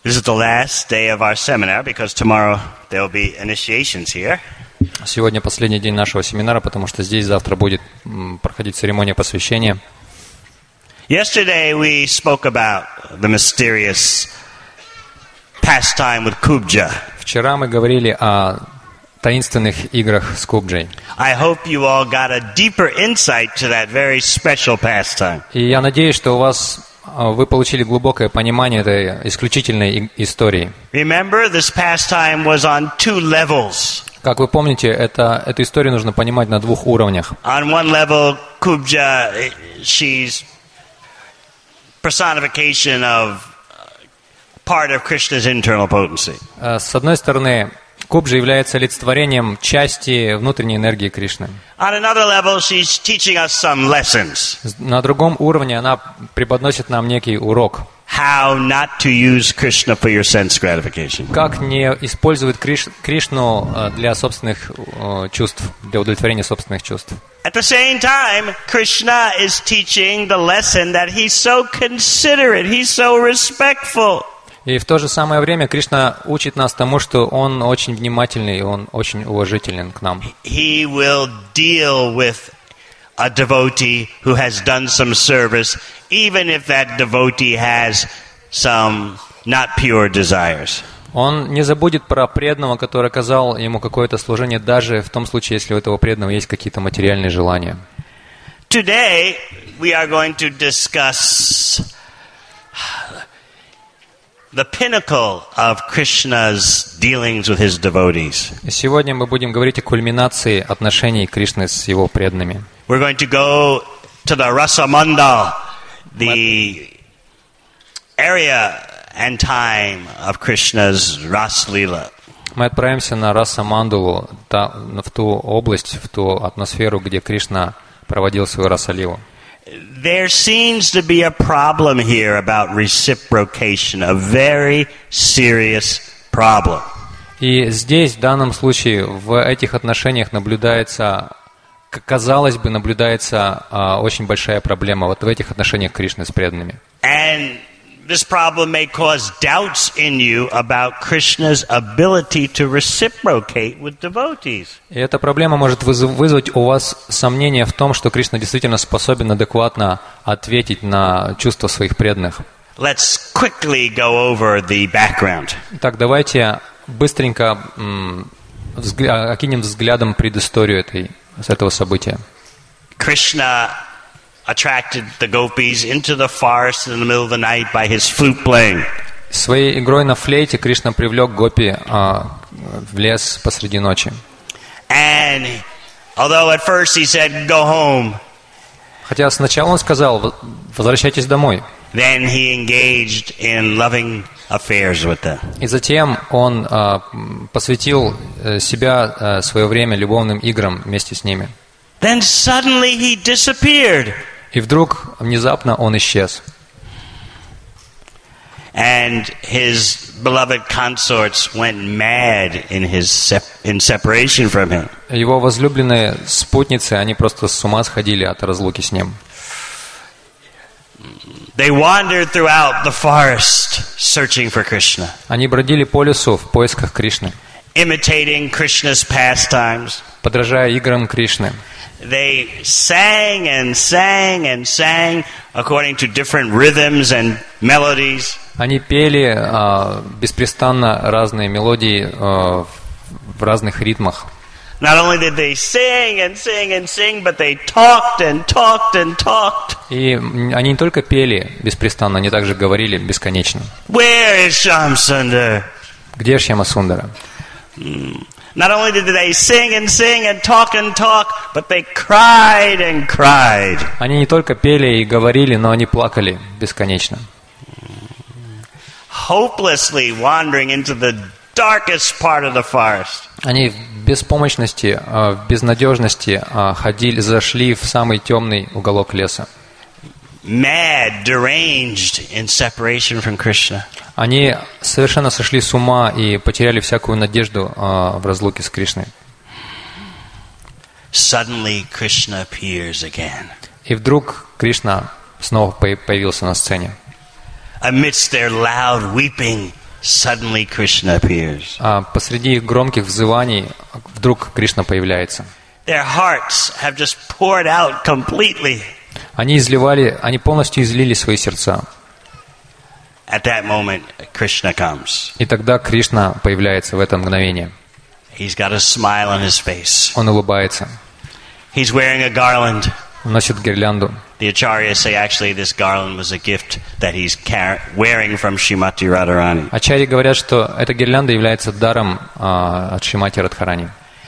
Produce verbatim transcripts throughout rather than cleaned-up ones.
This is the last day of our seminar because tomorrow there will be initiations here. Сегодня последний день нашего семинара, потому что здесь завтра будет проходить церемония посвящения. Yesterday we spoke about the mysterious pastime with Kubja. Вчера мы говорили о таинственных играх с Кубджей. I hope you all got a deeper insight to that very special pastime. И я надеюсь, что у вас вы получили глубокое понимание этой исключительной истории. Remember, this pastime was on two levels. Как вы помните, это, эту историю нужно понимать на двух уровнях. On one level, Kubja, she's personification of part of Krishna's internal potency. С одной стороны, Кубджа является олицетворением части внутренней энергии Кришны. On another level, she's teaching us some lessons. На другом уровне она преподносит нам некий урок. How not to use Krishna for your sense gratification. Как не использовать Криш, Кришну для собственных чувств, для удовлетворения собственных чувств. At the same time, Krishna is teaching the lesson that he's so considerate, he's so respectful. И в то же самое время Кришна учит нас тому, что Он очень внимательный, Он очень уважителен к нам. He will deal with a devotee who has done some service, even if that devotee has some not pure desires. Он не забудет про преданного, который оказал ему какое-то служение, даже в том случае, если у этого преданного есть какие-то материальные желания. Today we are going to discuss the pinnacle of Krishna's dealings with his devotees. Сегодня мы будем говорить о кульминации отношений Кришны с его преданными. We're going to go to the Rasamandal, the area and time of Krishna's Raslila. Мы отправимся на Раса-мандалу, в ту область, в ту атмосферу, где Кришна проводил свою Раса-лилу. There seems to be a problem here about reciprocation, a very serious problem. И здесь, в данном случае, в этих отношениях наблюдается, казалось бы, наблюдается а, очень большая проблема вот в этих отношениях Кришны с преданными. And this problem may cause doubts in you about Krishna's ability to reciprocate with devotees. И эта проблема может вызвать у вас сомнения в том, что Кришна действительно способен адекватно ответить на чувства своих преданных. Let's quickly go over the background. Так, давайте быстренько м, взгля- окинем взглядом предысторию этой, с этого события. Krishna attracted the gopis into the forest in the middle of the night by his flute playing. Своей игрой на флейте Кришна привлек гопи а, в лес посреди ночи. And although at first he said, "Go home," Хотя сначала он сказал: возвращайтесь домой. then he engaged in loving affairs with them. И затем он а, посвятил себя, а, свое время любовным играм вместе с ними. Then suddenly he disappeared. И вдруг, внезапно, он исчез. And his beloved consorts went mad in his sep- in separation from him. Его возлюбленные спутницы, они просто с ума сходили от разлуки с ним. They wandered throughout the forest searching for Krishna, Они бродили по лесу в поисках Кришны, imitating Krishna's pastimes. подражая играм Кришны. They sang and sang and sang according to different rhythms and melodies. Они пели а, беспрестанно разные мелодии а, в разных ритмах. Not only did they sing and sing and sing, but they talked and talked and talked. И они не только пели беспрестанно, они также говорили бесконечно. Where is Shyamsundar? Где Шьямасундара? Not only did they sing and sing and talk and talk, but they cried and cried. Они не только пели и говорили, но они плакали бесконечно. Hopelessly wandering into the darkest part of the forest. Они в беспомощности, в безнадежности ходили, зашли в самый темный уголок леса. Mad, deranged in separation from Krishna. Они совершенно сошли с ума и потеряли всякую надежду в разлуке с Кришной. Suddenly Krishna appears again. И вдруг Кришна снова появился на сцене. Amidst their loud weeping, suddenly Krishna appears. А посреди их громких взываний вдруг Кришна появляется. Their hearts have just poured out completely. Они изливали, они полностью излили свои сердца. At that moment, Krishna comes. И тогда Кришна появляется в это мгновение. He's got a smile on his face. Он улыбается. He's wearing a garland. Носит гирлянду. The acharyas say actually this garland was a gift that he's car- wearing from Srimati Radharani. Ачарьи говорят, что эта гирлянда является даром а, от Шримати Радхарани.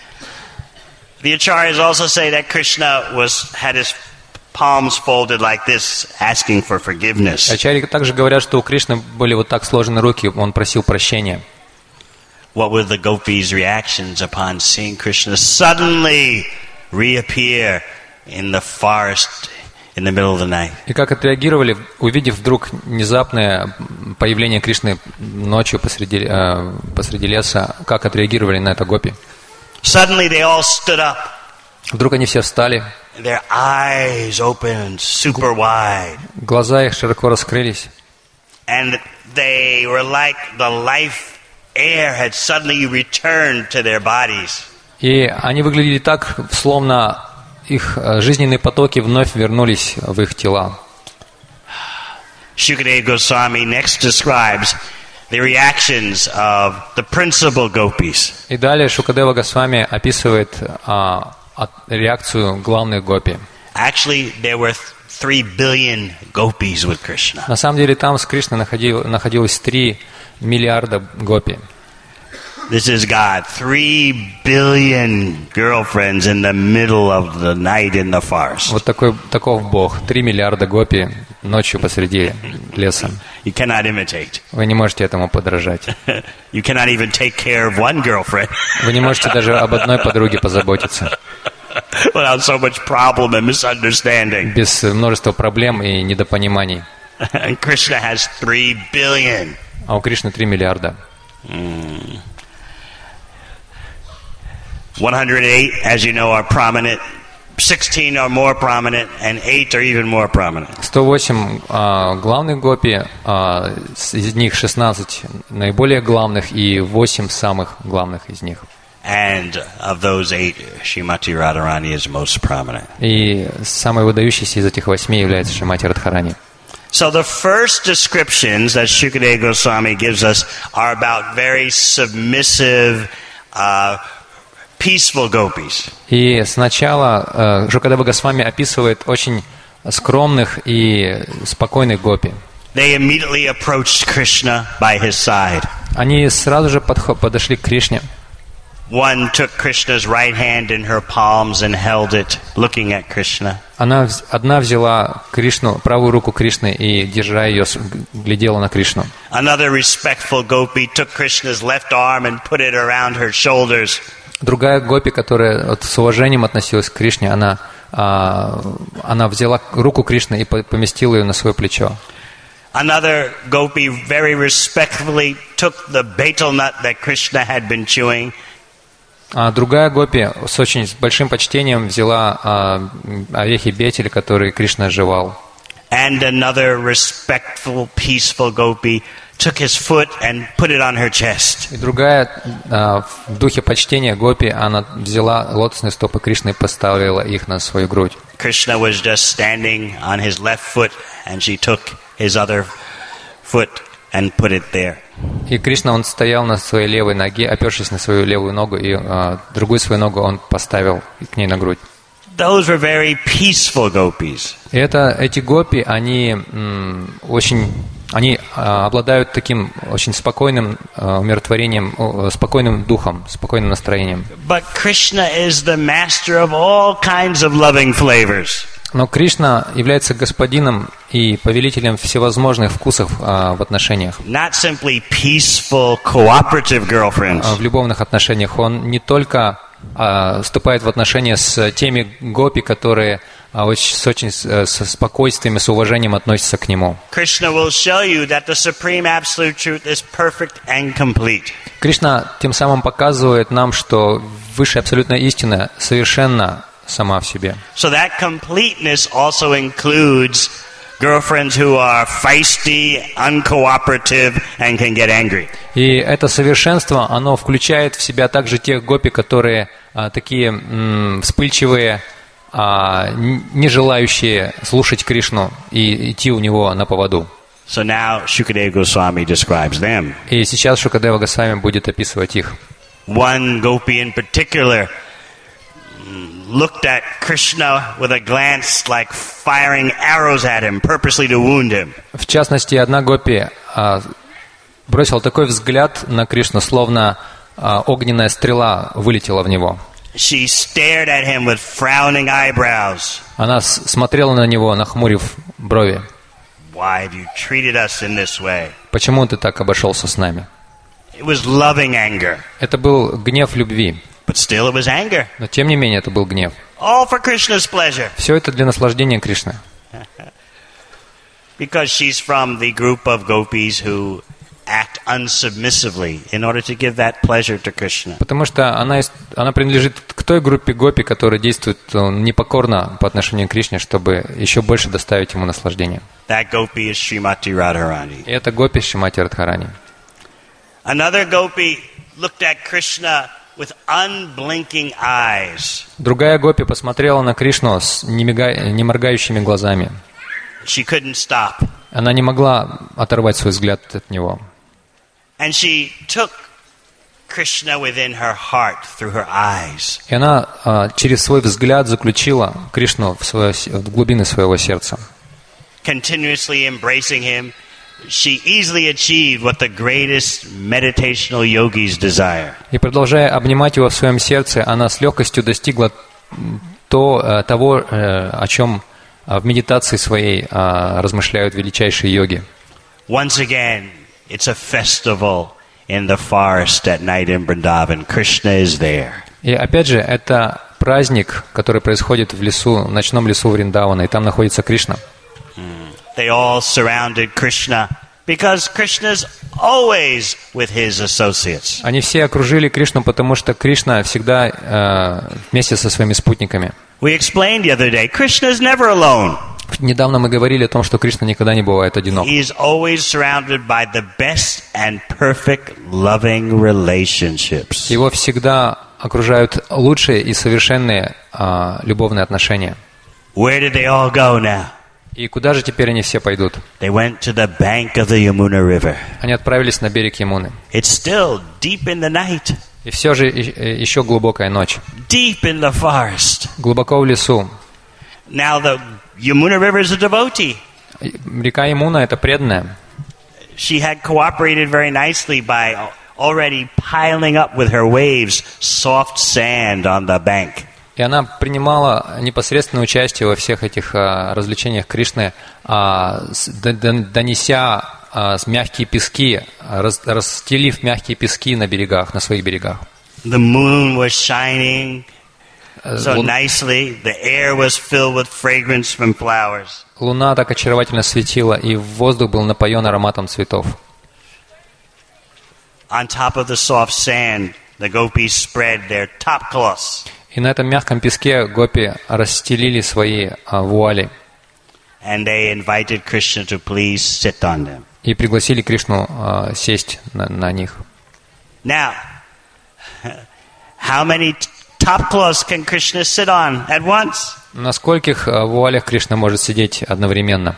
The acharyas also say that Krishna was had his palms folded like this, asking for forgiveness. Ачарьи также говорят, что у Кришны были вот так сложены руки, он просил прощения. What were the gopis' reactions upon seeing Krishna suddenly reappear in the forest in the middle of the night? И как отреагировали, увидев вдруг внезапное появление Кришны ночью посреди, э, посреди леса, как отреагировали на это гопи? Suddenly they all stood up. Вдруг они все встали, Their eyes opened super wide. глаза их широко раскрылись, And they were like the life air had suddenly returned to their bodies. и они выглядели так, словно их э, жизненные потоки вновь вернулись в их тела. Shukadeva Goswami next describes the reactions of the principal gopis. И далее Шукадева Госвами описывает а, от, реакцию главных гопи. Actually, there were three billion gopis with Krishna. На самом деле там с Кришной находил, находилось три миллиарда гопи. This is God. Three billion girlfriends in the middle of the night in the forest. Вот такой, таков Бог. Три миллиарда гопи ночью посреди леса. You cannot imitate. Вы не можете этому подражать. You cannot even take care of one girlfriend Вы не можете даже об одной подруге позаботиться. without so much problem and misunderstanding. Без множества проблем и недопониманий. And Krishna has three billion. А у Кришны три миллиарда. one hundred eight, as you know, are prominent. sixteen are more prominent, and eight are even more prominent. сто восемь а, главных гопи, а, из них шестнадцать наиболее главных и восемь самых главных из них. And of those eight, Srimati Radharani is most prominent. И самой выдающейся из этих восьми является Шримати Радхарани. So the first descriptions that Shukadeva Goswami gives us are about very submissive, uh, peaceful gopis. И сначала э, Шукадева Госвами описывает очень скромных и спокойных гопи. They immediately approached Krishna by his side. Они сразу же подхо- подошли к Кришне. One took Krishna's right hand in her palms and held it, looking at Krishna. Она вз- одна взяла Кришну, правую руку Кришны и, держа ее, с- глядела на Кришну. Another respectful gopi took Krishna's left arm and put it around her shoulders. Другая гопи, которая вот с уважением относилась к Кришне, она, а, она взяла руку Кришны и по- поместила ее на свое плечо. Another gopi very respectfully took the betel nut that Krishna had been chewing. А другая гопи с очень с большим почтением взяла а, орехи бетель, которые Кришна жевал. And another respectful, peaceful gopi took his foot and put it on her chest. И другая а, в духе почтения гопи, она взяла лотосные стопы Кришны и поставила их на свою грудь. Krishna was just standing on his left foot, and she took his other foot and put it there. И Кришна, он стоял на своей левой ноге, опершись на свою левую ногу, и а, другую свою ногу он поставил к ней на грудь. Those were very peaceful gopis. И это, эти гопи, они м, очень, они а, обладают таким очень спокойным а, умиротворением, о, спокойным духом, спокойным настроением. But Krishna is the master of all kinds of loving flavors. Но Кришна является господином и повелителем всевозможных вкусов а, в отношениях. Not simply peaceful, cooperative girlfriends. А, в любовных отношениях он не только а, вступает в отношения с теми гопи, которые а, очень, с очень с, со спокойствием и с уважением относятся к нему. Krishna will show you that the supreme absolute truth is perfect and complete. Кришна тем самым показывает нам, что высшая абсолютная истина совершенна сама в себе. So that completeness also includes girlfriends who are feisty, uncooperative, and can get angry. И это совершенство, оно включает в себя также тех гопи, которые а, такие м, вспыльчивые, а, не желающие слушать Кришну и идти у него на поводу. So now Shukadeva Goswami describes them. И сейчас Шукадева Госвами будет описывать их. One gopi in particular looked at Krishna with a glance like firing arrows at him, purposely to wound him. В частности, одна гопи а, бросила такой взгляд на Кришну, словно а, огненная стрела вылетела в него. She stared at him with frowning eyebrows. Она с- смотрела на него, нахмурив брови. Why have you treated us in this way? Почему ты так обошелся с нами? It was loving anger, Это был гнев любви, but still it was anger. но тем не менее это был гнев. All for Krishna's pleasure. Все это для наслаждения Кришны. Because she's from the group of gopis who act unsubmissively in order to give that pleasure to Krishna. Потому что она, из- она принадлежит к той группе гопи, которая действует э, непокорно по отношению к Кришне, чтобы еще больше доставить ему наслаждение. That gopi is Srimati Radharani. И это гопи Шримати Радхарани. Another gopi looked at Krishna with unblinking eyes. Другая гопи посмотрела на Кришну с немига- не моргающими глазами. She couldn't stop. Она не могла оторвать свой взгляд от него. And she took Krishna within her heart through her eyes. И она а, через свой взгляд заключила Кришну в, свое, с- в глубины своего сердца. Continuously embracing him, she easily achieved what the greatest meditational yogis desire. И продолжая обнимать его в своем сердце, она с легкостью достигла м, то, э, того, э, о чем э, в медитации своей э, размышляют величайшие йоги. Once again, it's a festival in the forest at night in Vrindavan. Krishna is there. И опять же, это праздник, который происходит в лесу, в ночном лесу Вриндавана, и там находится Кришна. They all surrounded Krishna because Krishna's always with his associates. Они все окружили Кришну, потому что Кришна всегда э, вместе со своими спутниками. We explained the other day, Krishna's never alone. Недавно мы говорили о том, что Кришна никогда не бывает одинок. He is always surrounded by the best and perfect loving relationships. Его всегда окружают лучшие и совершенные э, любовные отношения. Where did they all go now? И куда же теперь они все пойдут? They went to the bank of the Yamuna River. Они отправились на берег Ямуны. It's still deep in the night, И все же и- и- еще глубокая ночь. deep in the forest. Глубоко в лесу. Now the Yamuna River is a devotee. И Река Ямуна — это преданная. She had cooperated very nicely by already piling up with her waves soft sand on the bank. И она принимала непосредственное участие во всех этих а, развлечениях Кришны, а, с- д- д- донеся а, с мягкие пески, раз- расстелив мягкие пески на берегах, на своих берегах. The moon was shining Э, so лун- nicely. The air was filled with fragrance from flowers. Луна так очаровательно светила, и воздух был напоен ароматом цветов. On top of the soft sand, the gopis spread their top cloths. И на этом мягком песке гопи расстелили свои а, вуали And they invited Krishna to please sit on them. и пригласили Кришну а, сесть на, на них. Now, how many t- top cloths can Krishna sit on at once? На скольких а, вуалях Кришна может сидеть одновременно?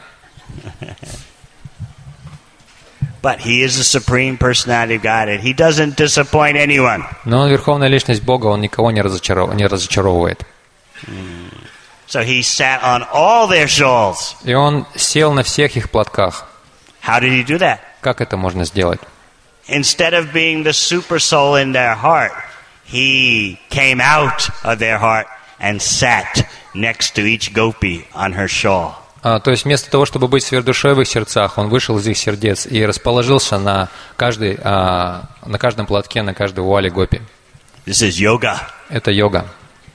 But he is the supreme personality of Godhead. He doesn't disappoint anyone. Но он верховная личность Бога, он никого не, разочаров... не разочаровывает. So he sat on all their shawls. И он сел на всех их платках. How did he do that? Как это можно сделать? Instead of being the super soul in their heart, he came out of their heart and sat next to each gopi on her shawl. А, то есть вместо того, чтобы быть сверхдушой в их сердцах, он вышел из их сердец и расположился на, каждой, а, на каждом платке, на каждой вуале гопи. This is yoga. Это йога.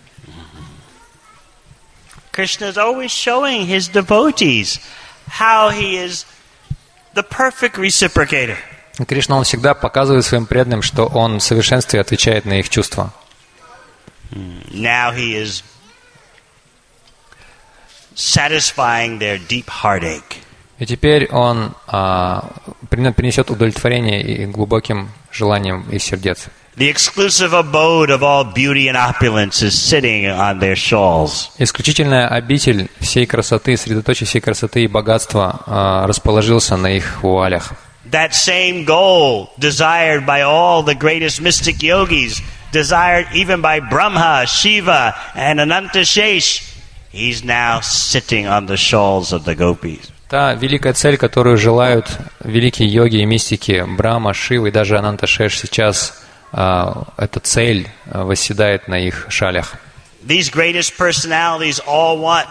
Krishna is always showing his devotees how he is the perfect reciprocator. Кришна, он всегда показывает своим преданным, что он в совершенстве отвечает на их чувства. Now he is satisfying their deep heartache. И теперь он а, принесет удовлетворение и глубоким желаниям их сердец. The exclusive abode of all beauty and opulence is sitting on their shawls. Исключительная обитель всей красоты, средоточие всей красоты и богатства а, расположился на их вуалях. That same goal desired by all the greatest mystic yogis, desired even by Brahma, Shiva, and Anantashesh, he's now sitting on the shawls of the gopis. Та великая цель, которую желают великие йоги и мистики Брахма, Шива и даже Ананташеш, сейчас а, эта цель а, восседает на их шалях. These greatest personalities all want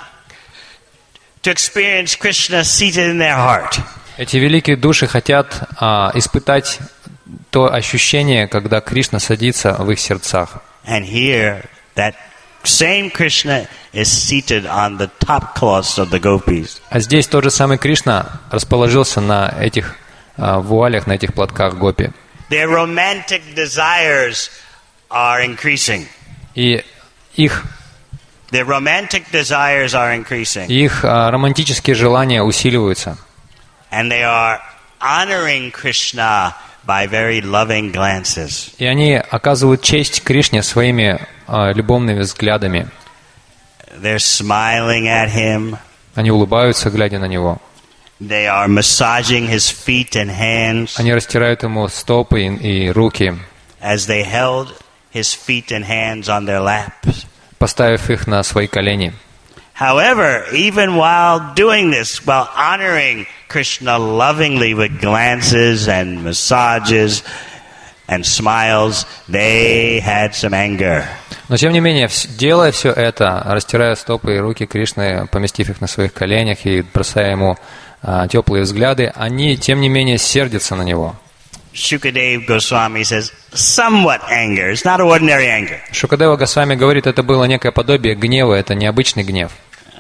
to experience Krishna seated in their heart. Эти великие души хотят а, испытать то ощущение, когда Кришна садится в их сердцах. And here, that same Krishna is seated on the top cloths of the gopis. А здесь тот же самый Кришна расположился на этих а, вуалях, на этих платках гопи. Their romantic desires are increasing. И их, Their romantic desires are increasing. их а, романтические желания усиливаются. And they are honoring Krishna by very loving glances. И они оказывают честь Кришне своими а, любовными взглядами. They're smiling at him. Они улыбаются, глядя на него. They are massaging his feet and hands Они растирают ему стопы и, и руки, as they held his feet and hands on their laps. поставив их на свои колени. However, even while doing this, while honoring Krishna lovingly with glances and massages and smiles, they had some anger. Но тем не менее, делая все это, растирая стопы и руки Кришны, поместив их на своих коленях и бросая ему а, теплые взгляды, они, тем не менее, сердятся на него. Shukadeva Goswami says, somewhat anger. It's not ordinary anger. Шукадева Госвами говорит, это было некое подобие гнева, это необычный гнев.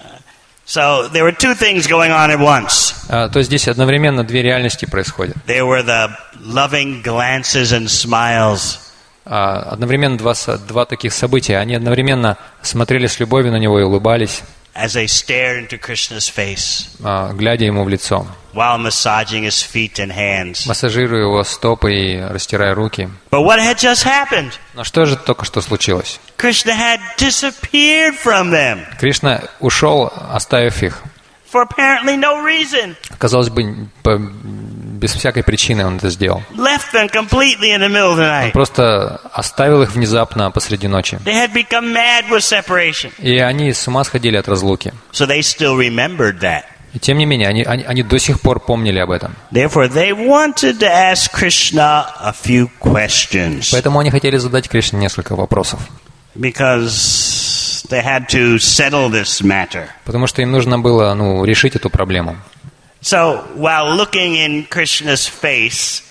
So there were two things going on at once. А, то есть здесь одновременно две реальности происходят. There were the loving glances and smiles. А, одновременно два, два таких события. Они одновременно смотрели с любовью на него и улыбались, As they stared into Krishna's face, а, глядя ему в лицо, while massaging his feet and hands. массажируя его стопы и растирая руки. But what had just happened? Но что же только что случилось? Krishna had disappeared from them Кришна ушел, оставив их. for apparently no reason. Казалось бы, по- без всякой причины он это сделал. Left them completely in the middle of the Он night. просто оставил их внезапно посреди ночи. They had become mad with separation. И они с ума сходили от разлуки. So they still remembered that. И тем не менее, они, они, они до сих пор помнили об этом. Therefore, they wanted to ask Krishna a few questions Поэтому они хотели задать Кришне несколько вопросов. because they had to settle this matter. Потому что им нужно было ну, решить эту проблему. So, while looking in Krishna's face,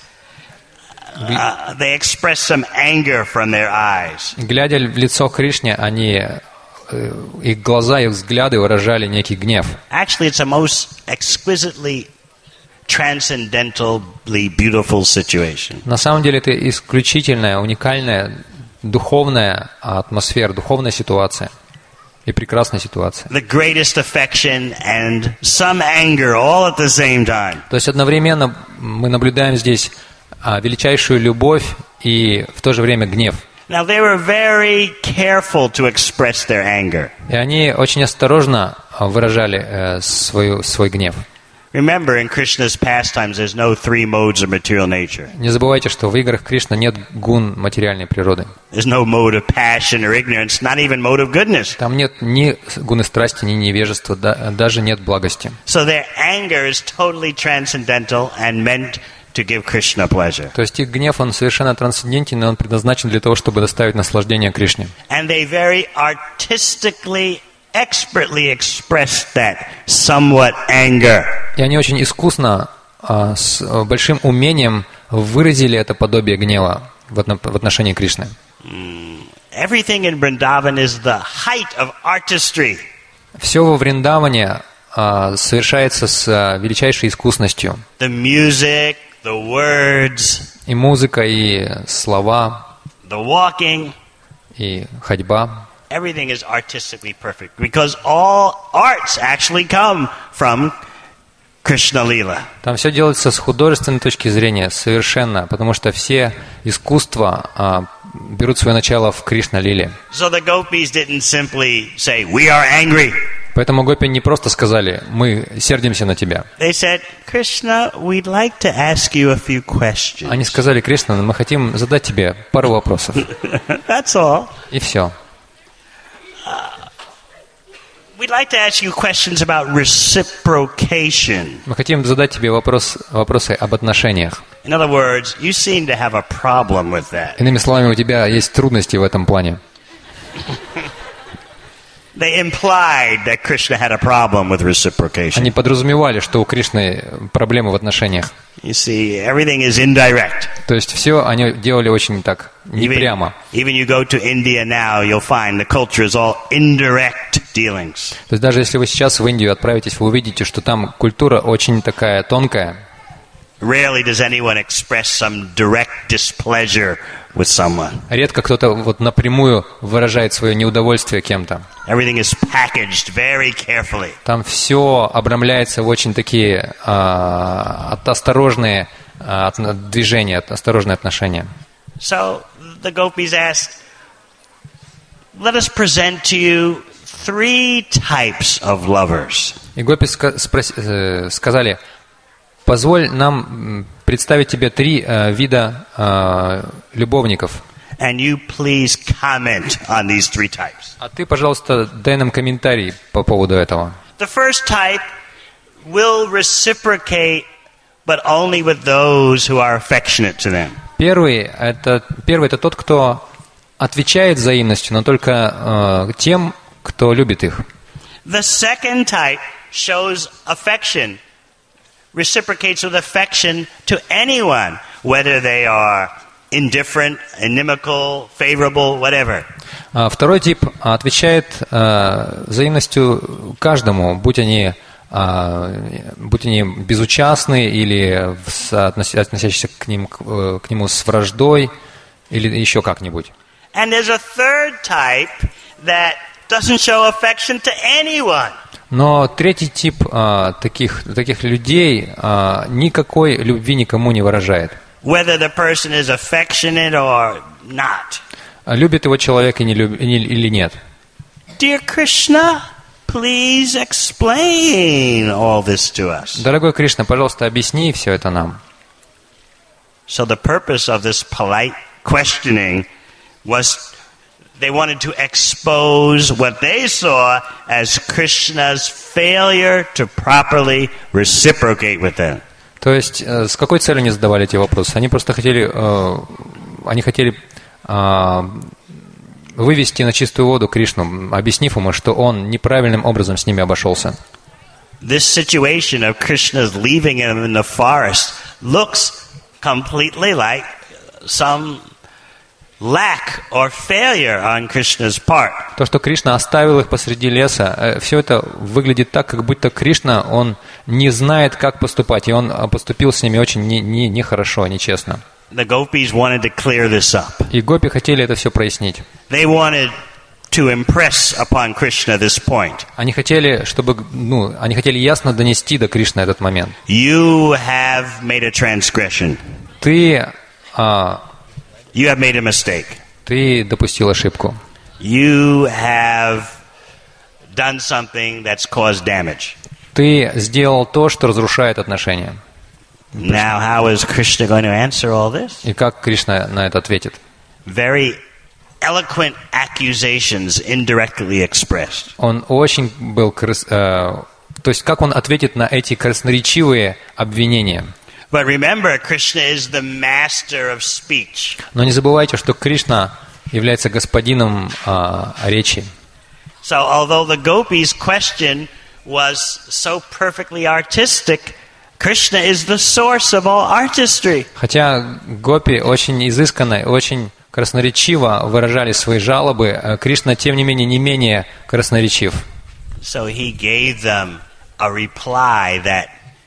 uh, they expressed some anger from their eyes. Глядя в лицо Кришне, они, э, их глаза, их взгляды выражали некий гнев. Actually, it's a most exquisitely, transcendentally beautiful situation. На самом деле это исключительная, уникальная духовная атмосфера, духовная ситуация и прекрасная ситуация. The greatest affection and some anger all at the same time. То есть одновременно мы наблюдаем здесь а, величайшую любовь и в то же время гнев. Now, they were very careful to express their anger. И они очень осторожно а, выражали э, свою, свой гнев. Remember, in Krishna's pastimes, there's no three modes of material nature. Не забывайте, что в играх Кришны нет гун материальной природы. There's no mode of passion or ignorance, not even mode of goodness. Там нет ни гуны страсти, ни невежества, да, даже нет благости. So their anger is totally transcendental and meant to give Krishna pleasure. То есть их гнев, он совершенно трансцендентен, и он предназначен для того, чтобы доставить наслаждение Кришне. And they very artistically, expertly expressed that somewhat anger. И они очень искусно, а, с большим умением выразили это подобие гнева в отно- в отношении Кришны. Everything in Vrindavan is the height of artistry. Все во Вриндаване а, совершается с а, величайшей искусностью. The music, the words, И музыка, и слова, the walking, и ходьба. everything is artistically perfect because all arts actually come from Krishna Lila. Там все делается с художественной точки зрения совершенно, потому что все искусства а, берут свое начало в Кришна-лиле. So the gopis didn't simply say, "We are angry." Поэтому гопи не просто сказали: мы сердимся на тебя. They said, "Krishna, we'd like to ask you a few questions." Они сказали: Кришна, мы хотим задать тебе пару вопросов. That's all. И все. We'd like to ask you questions about reciprocation. Мы хотим задать тебе вопрос, вопросы об отношениях. In other words, you seem to have a problem with that. Иными словами, у тебя есть трудности в этом плане. They implied that Krishna had a problem with reciprocation. Они подразумевали, что у Кришны проблемы в отношениях. You see, everything is indirect. То есть все они делали очень так, не Even, прямо. even you go to India now, you'll find the culture is all indirect dealings. То есть даже если вы сейчас в Индию отправитесь, вы увидите, что там культура очень такая тонкая. Rarely does anyone express some direct displeasure with someone. Редко кто-то вот напрямую выражает свое неудовольствие кем-то. Everything is packaged very carefully. Там все обрамляется в очень такие а, осторожные а, движения, осторожные отношения. So the gopis asked, "Let us present to you three types of lovers." И гопи ска- спрос- э, сказали: позволь нам представить тебе три э, вида э, любовников. And you please comment on these three types. А ты, пожалуйста, дай нам комментарий по поводу этого. The first type will reciprocate, but only with those who are affectionate to them. Первый это, первый это тот, кто отвечает взаимностью, но только э, тем, кто любит их. The second type shows affection, reciprocates with affection to anyone, whether they are indifferent, inimical, favorable, whatever. А второй тип отвечает э, взаимностью каждому, будь они, э, будь они безучастны или относящиеся к, ним, к нему с враждой или еще как-нибудь. And there's a third type that doesn't show affection to anyone. Но третий тип а, таких, таких людей а, никакой любви никому не выражает. Whether the person is affectionate or not. Любит его человек и не люб, или нет. Dear Krishna, please explain all this to us. Дорогой Кришна, пожалуйста, объясни все это нам. So the purpose of this polite questioning was they wanted to expose what they saw as Krishna's failure to properly reciprocate with them. То есть, э, с какой целью они задавали эти вопросы? Они просто хотели, э, они хотели э, вывести на чистую воду Кришну, объяснив ему, что он неправильным образом с ними обошелся. This situation of Krishna's leaving him in the forest looks completely like some lack or failure on Krishna's part. То, что Кришна оставил их посреди леса, все это выглядит так, как будто Кришна, он не знает, как поступать, и он поступил с ними очень не, не, нехорошо, нечестно. The gopis wanted to clear this up. И гопи хотели это все прояснить. They wanted to impress upon Krishna this point. Они хотели, чтобы, ну, они хотели ясно донести до Кришны этот момент. You have made a transgression. Ты, а, You have made a mistake. ты допустил ошибку. You have done something that's caused damage. Ты сделал то, что разрушает отношения. Now, how is Krishna going to answer all this? И как Кришна на это ответит? Very eloquent accusations indirectly expressed. Он очень был, крас- э, то есть как он ответит на эти красноречивые обвинения? But remember, Krishna is the master of speech. Но не забывайте, что Кришна является господином э, речи. So, although the gopis' question was so perfectly artistic, Krishna is the source of all artistry. Хотя гопи очень изысканно, очень красноречиво выражали свои жалобы, Кришна, тем не менее, не менее красноречив. So he gave them a reply that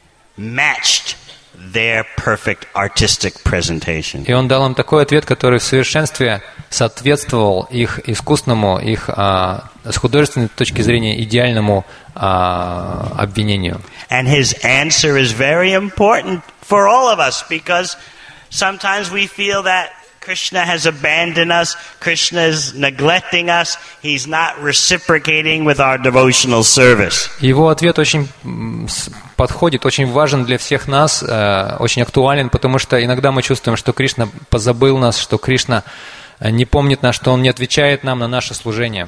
matched their perfect artistic presentation. И он дал им такой ответ, который в совершенстве соответствовал их искусному, их а, с художественной точки зрения идеальному а, обвинению. And his answer is very important for all of us because sometimes we feel that Krishna has abandoned us, Krishna is neglecting us, he's not reciprocating with our devotional service. Его ответ очень подходит, очень важен для всех нас, очень актуален, потому что иногда мы чувствуем, что Кришна позабыл нас, что Кришна не помнит нас, что Он не отвечает нам на наше служение.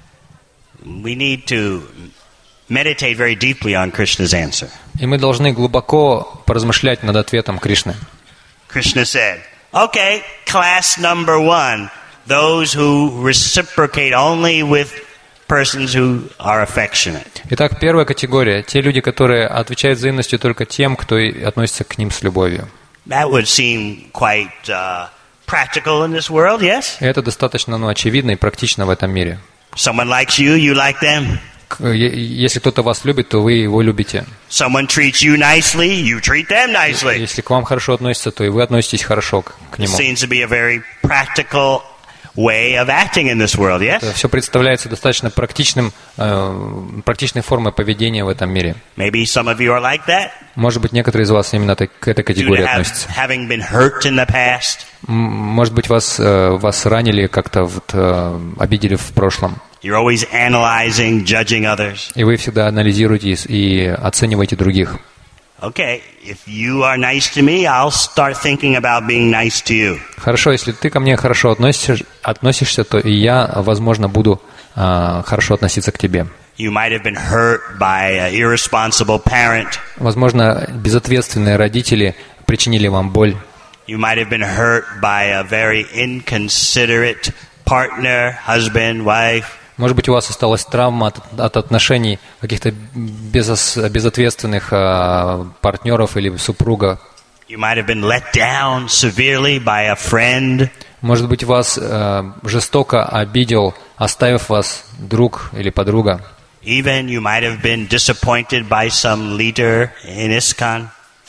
We need to meditate very deeply on Krishna's answer. И мы должны глубоко поразмышлять над ответом Кришны. Krishna said, okay, class number one, those who reciprocate only with persons who are affectionate. Итак, первая категория – те люди, которые отвечают взаимностью только тем, кто относится к ним с любовью. That would seem quite uh, practical in this world, yes? И это достаточно ну, очевидно и практично в этом мире. Someone likes you, you like them. Если кто-то вас любит, то вы его любите. Someone treats you nicely, you treat them nicely. Если к вам хорошо относятся, то и вы относитесь хорошо к, к нему. It seems to be a very practical way of acting in this world, yes? Это все представляется достаточно практичным, э, практичной формой поведения в этом мире. Maybe some of you are like that. Может быть, некоторые из вас именно так, к этой категории относятся. Having been hurt in the past. Может быть, вас, э, вас ранили, как-то вот, э, обидели в прошлом. You're always analyzing, judging others. И вы всегда анализируете и оцениваете других. Okay, if you are nice to me, I'll start thinking about being nice to you. Хорошо, если ты ко мне хорошо относишься, относишься, то и я, возможно, буду э, хорошо относиться к тебе. You might have been hurt by an irresponsible parent. Возможно, безответственные родители причинили вам боль. You might have been hurt by a very inconsiderate partner, husband, wife. Может быть, у вас осталась травма от, от отношений каких-то безос, безответственных э, партнеров или супруга. You might have been let down severely by a friend. Может быть, вас э, жестоко обидел, оставив вас друг или подруга. Even you might have been disappointed by some leader in ISKCON.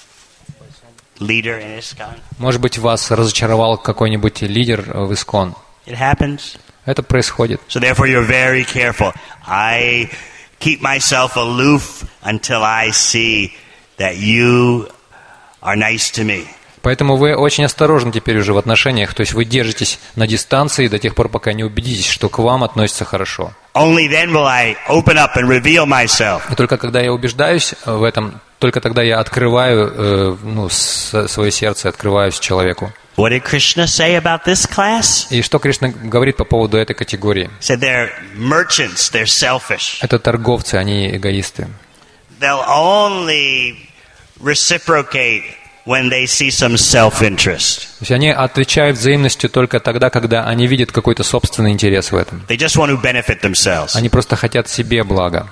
Leader in ISKCON. Может быть, вас разочаровал какой-нибудь лидер в ISKCON. It happens. Это происходит. So therefore you're very careful. I keep myself aloof until I see that you are nice to me. Поэтому вы очень осторожны теперь уже в отношениях, то есть вы держитесь на дистанции до тех пор, пока не убедитесь, что к вам относятся хорошо. Only then will I open up and reveal myself. И только когда я убеждаюсь в этом, только тогда я открываю э, ну, с, свое сердце, открываюсь человеку. What did Krishna say about this class? И что Кришна говорит по поводу этой категории? He said they're merchants, they're selfish. Это торговцы, они эгоисты. They'll only reciprocate when they see some self-interest. То есть они отвечают взаимностью только тогда, когда они видят какой-то собственный интерес в этом. They just want to benefit themselves. Они просто хотят себе блага.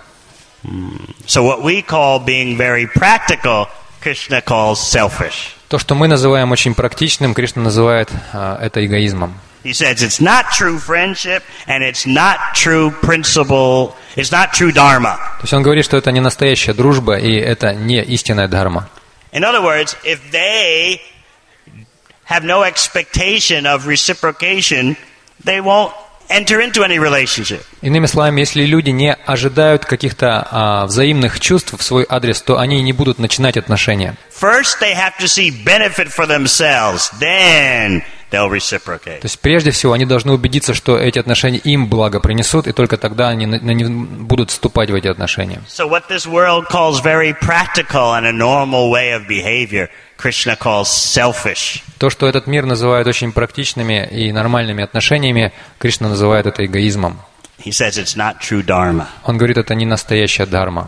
So what we call being very practical, Krishna calls selfish. То, что мы называем очень практичным, Кришна называет а, это эгоизмом. He says it's not true friendship and it's not true principle, it's not true dharma. То есть он говорит, что это не настоящая дружба и это не истинная дхарма. In other words, if they have no expectation of reciprocation, they won't enter into any relationship. Иными словами, если люди не ожидают каких-то а, взаимных чувств в свой адрес, то они не будут начинать отношения. First they have to see benefit for themselves, then they'll reciprocate. То есть прежде всего они должны убедиться, что эти отношения им благо принесут, и только тогда они, они будут вступать в эти отношения. So what this world calls very practical and a normal way of behavior, Krishna calls selfish. То, что этот мир называет очень практичными и нормальными отношениями, Кришна называет это эгоизмом. He says it's not true dharma. Он говорит, это не настоящая дхарма.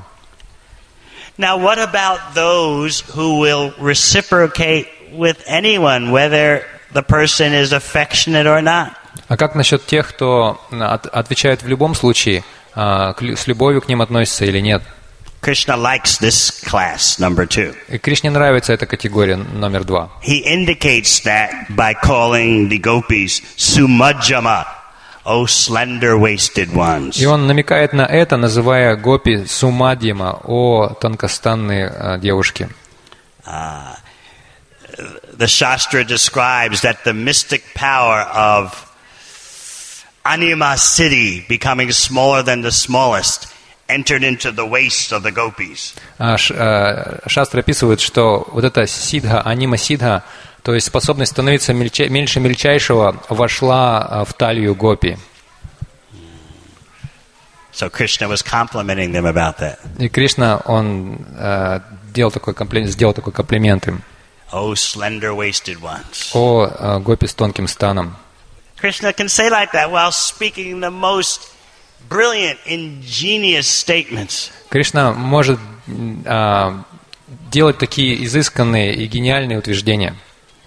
Now what about those who will reciprocate with anyone, whether the person is affectionate or not? А как насчет тех, кто от, отвечает в любом случае, а, к, с любовью к ним относится или нет? Krishna likes this class, number two. И Кришне нравится эта категория номер два. He indicates that by calling the gopis sumajjama, O slender-waisted ones. И он намекает на это, называя гопи сумадьяма, о тонкостанные а, девушки. Uh, the Shastra describes that the mystic power of Anima city, becoming smaller than the smallest, entered into the waist of the gopis. А, ш, а, Шастры описывают, что вот эта сидха, анима сидха, то есть способность становиться мельча, меньше мельчайшего, вошла в талию гопи. So Krishna was complimenting them about that. И Кришна, он э, делал такой комплимент, сделал такой комплимент им. Oh, slender-waisted ones. О, э, гопи с тонким станом. Krishna can say like that while speaking the most brilliant, ingenious statements. Кришна может э, делать такие изысканные и гениальные утверждения.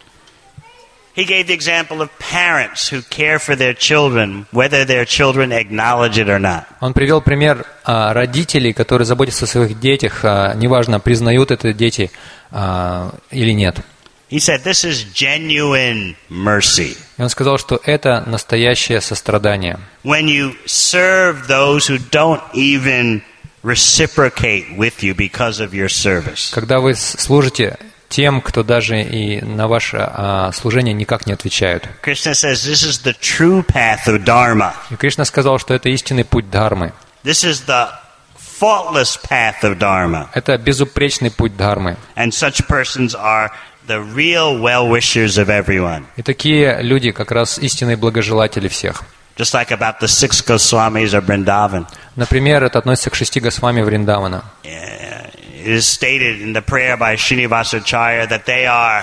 He gave the example of parents who care for their children, whether their children acknowledge it or not. Он привел пример э, родителей, которые заботятся о своих детях, э, неважно, признают это дети э, или нет. He said, this is genuine mercy. И он сказал, что это настоящее сострадание. When you serve those who don't even reciprocate with you because of your service. Когда вы служите тем, кто даже и на ваше а, служение никак не отвечают. Krishna says this is the true path of Dharma. И Кришна сказал, что это истинный путь Дхармы. This is the faultless path of Dharma. Это безупречный путь Дхармы. And such persons are the real well-wishers of everyone. И такие люди как раз истинные благожелатели всех. Just like about the six Goswamis of Vrindavan. Например, это относится к шести Госвами Вриндавана. It is stated in the prayer by Srinivasacharya that they are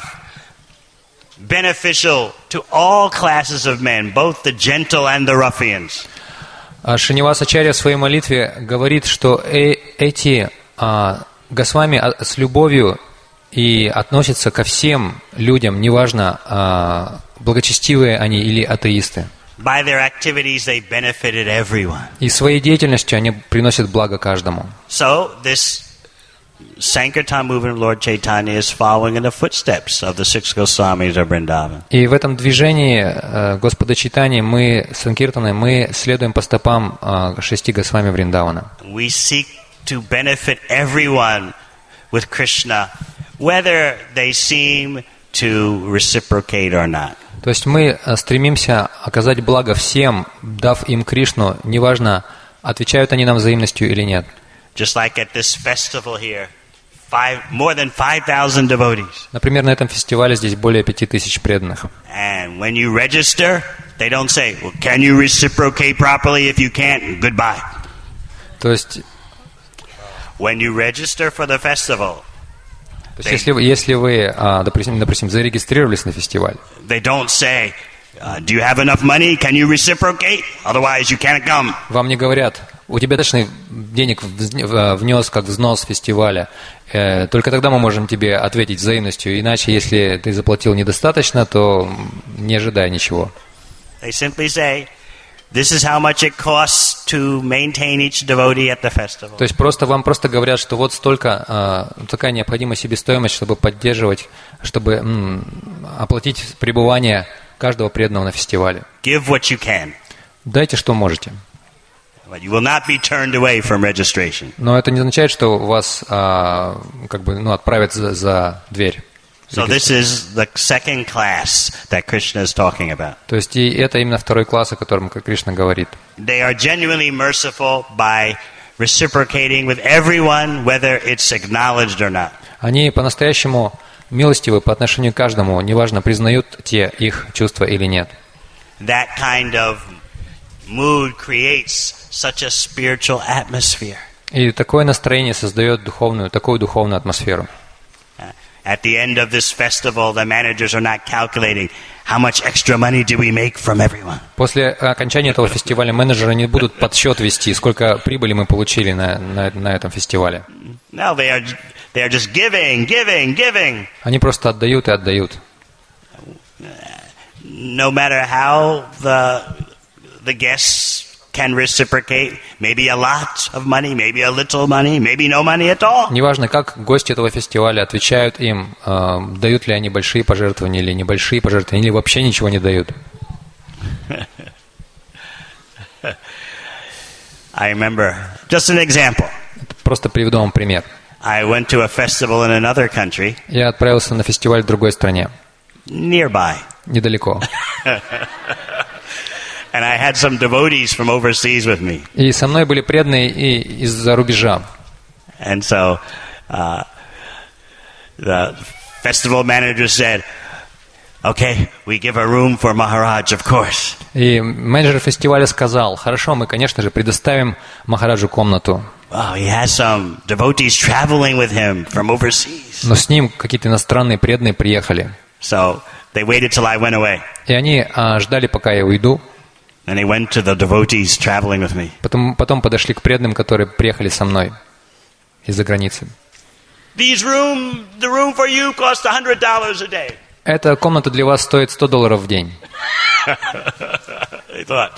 beneficial to all classes of men, both the gentle and the ruffians. Шринивасачарья в своей молитве говорит, что э- эти а, Госвами с любовью и относятся ко всем людям, неважно, а, благочестивые они или атеисты. By their activities, they benefited everyone. И своей деятельностью они приносят благо каждому. So this Sankirtan movement of Lord Chaitanya is following in the footsteps of the six Goswamis of Vrindavan. И в этом движении э, Господа Чайтаньи мы, Санкиртаны, мы следуем по стопам э, шести Госвами Вриндавана. We seek to benefit everyone with Krishna, whether they seem to reciprocate or not. То есть мы стремимся оказать благо всем, дав им Кришну, неважно, отвечают они нам взаимностью или нет. Just like at this festival here, five, more than five thousand devotees. Например, на этом фестивале здесь более пяти тысяч преданных. And when you register, they don't say, well, can you reciprocate properly? If you can't, goodbye. То есть, When you register for the festival, то есть если, вы, если вы, а, допустим, допустим, зарегистрировались на фестиваль, they don't say, uh, do you have enough money? Can you reciprocate? Otherwise, you can't come. вам не говорят, у тебя достаточно денег внес как взнос фестиваля, э, только тогда мы можем тебе ответить взаимностью, иначе, если ты заплатил недостаточно, то не ожидай ничего. They simply say, this is how much it costs to maintain each devotee at the festival. То есть просто вам просто говорят, что вот столько, э, такая необходимая себестоимость, чтобы поддерживать, чтобы м, оплатить пребывание каждого преданного на фестивале. Give what you can. Дайте, что можете. But you will not be turned away from registration. Но это не означает, что вас а, как бы, ну, отправят за, за дверь. So this is the second class that Krishna is talking about. То есть и это именно второй класс, о котором Кришна говорит. They are genuinely merciful by reciprocating with everyone, whether it's acknowledged or not. Они по-настоящему милостивы по отношению к каждому, неважно, признают те их чувства или нет. That kind of mood creates such a spiritual atmosphere. И такое настроение создает духовную, такую духовную атмосферу. At the end of this festival, the managers are not calculating how much extra money do we make from everyone. После окончания этого фестиваля менеджеры не будут подсчет вести, сколько прибыли мы получили на, на, на этом фестивале. No, they are they are just giving, giving, giving. Они просто отдают и отдают. No matter how the the guests can reciprocate, maybe a lot of money, maybe a little money, maybe no money at all. Неважно, как гости этого фестиваля отвечают им, э, дают ли они большие пожертвования или небольшие пожертвования, или вообще ничего не дают. I remember, just an example. Просто приведу вам пример. I went to a festival in another country. Я отправился на фестиваль в другой стране, Nearby. недалеко. And I had some devotees from overseas with me. И со мной были преданные и из-за рубежа. And so uh, the festival manager said, okay, we give a room for Maharaj, of course. И менеджер фестиваля сказал: хорошо, мы, конечно же, предоставим Махараджу комнату. Oh, he has some devotees traveling with him from overseas. Но с ним какие-то иностранные преданные приехали. So they waited till I went away. И они а, ждали, пока я уйду. And they went to the devotees traveling with me. Потом, потом подошли к преданным, которые приехали со мной из-за границы. These room, the room for you costs one hundred dollars a day. Эта комната для вас стоит сто долларов в день. They thought.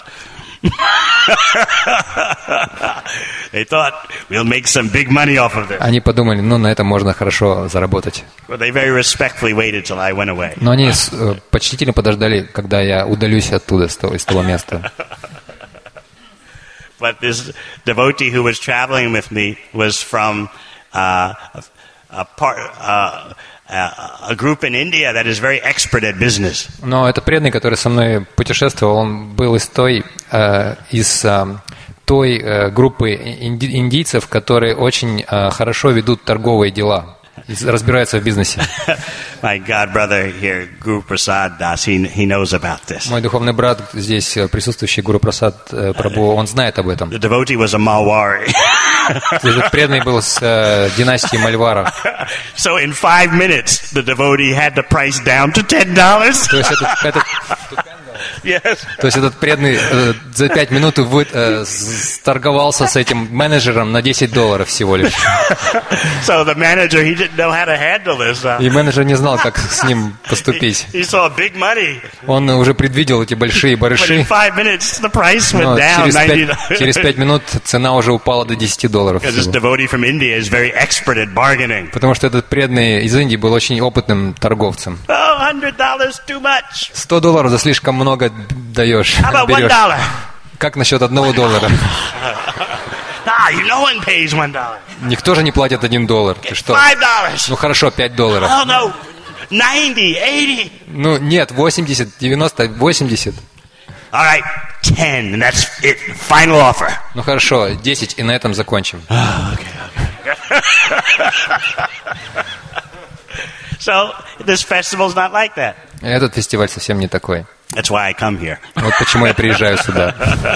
They thought we'll make some big money off of this. Они подумали, ну, на этом можно хорошо заработать. But they very respectfully waited till I went away. Но они э, почтительно подождали, когда я удалюсь оттуда, с того, из того места. But this devotee who was traveling with me was from uh, a part, uh, a group in India that is very expert at business. Но это преданный, который со мной путешествовал, он был из той, э, из э, той э, группы инди- индийцев, которые очень э, хорошо ведут торговые дела, разбираются в бизнесе. My god brother here, Guru Prasad Das, he he knows about this. Мой духовный брат здесь присутствующий, Гуру Прасад Прабху, он знает об этом. The devotee was a Malwari. Этот преданный был с э, династии Мальвара. So in five minutes, the devotee had the price down to ten dollars. То есть этот, этот, Yes. то есть этот преданный э, за пять минут вы, э, торговался с этим менеджером на десять долларов всего лишь. So the manager, he didn't know how to handle this. Uh, И менеджер не знал, как с ним поступить. he saw big money. Он уже предвидел эти большие But in барыши, five minutes, the price went но down через ninety пять, dollars. через пять минут цена уже упала до десяти долларов Because this всего. devotee from India is very expert at bargaining. Потому что этот преданный из Индии был очень опытным торговцем. Oh, one hundred dollars too much. Сто долларов за слишком много даешь, How about one берешь. dollar? Как насчет одного доллара? Ah, you no one pays one dollar. Никто же не платит один доллар. Ты что? Five dollars. Ну хорошо, пять долларов. Oh no, ninety, eighty. Ну нет, восемьдесят, девяносто, восемьдесят. All right, ten, and that's it. Final offer. Ну хорошо, десять, и на этом закончим. So this festival's not like that. Этот фестиваль совсем не такой. That's why I come here. Вот почему я приезжаю сюда.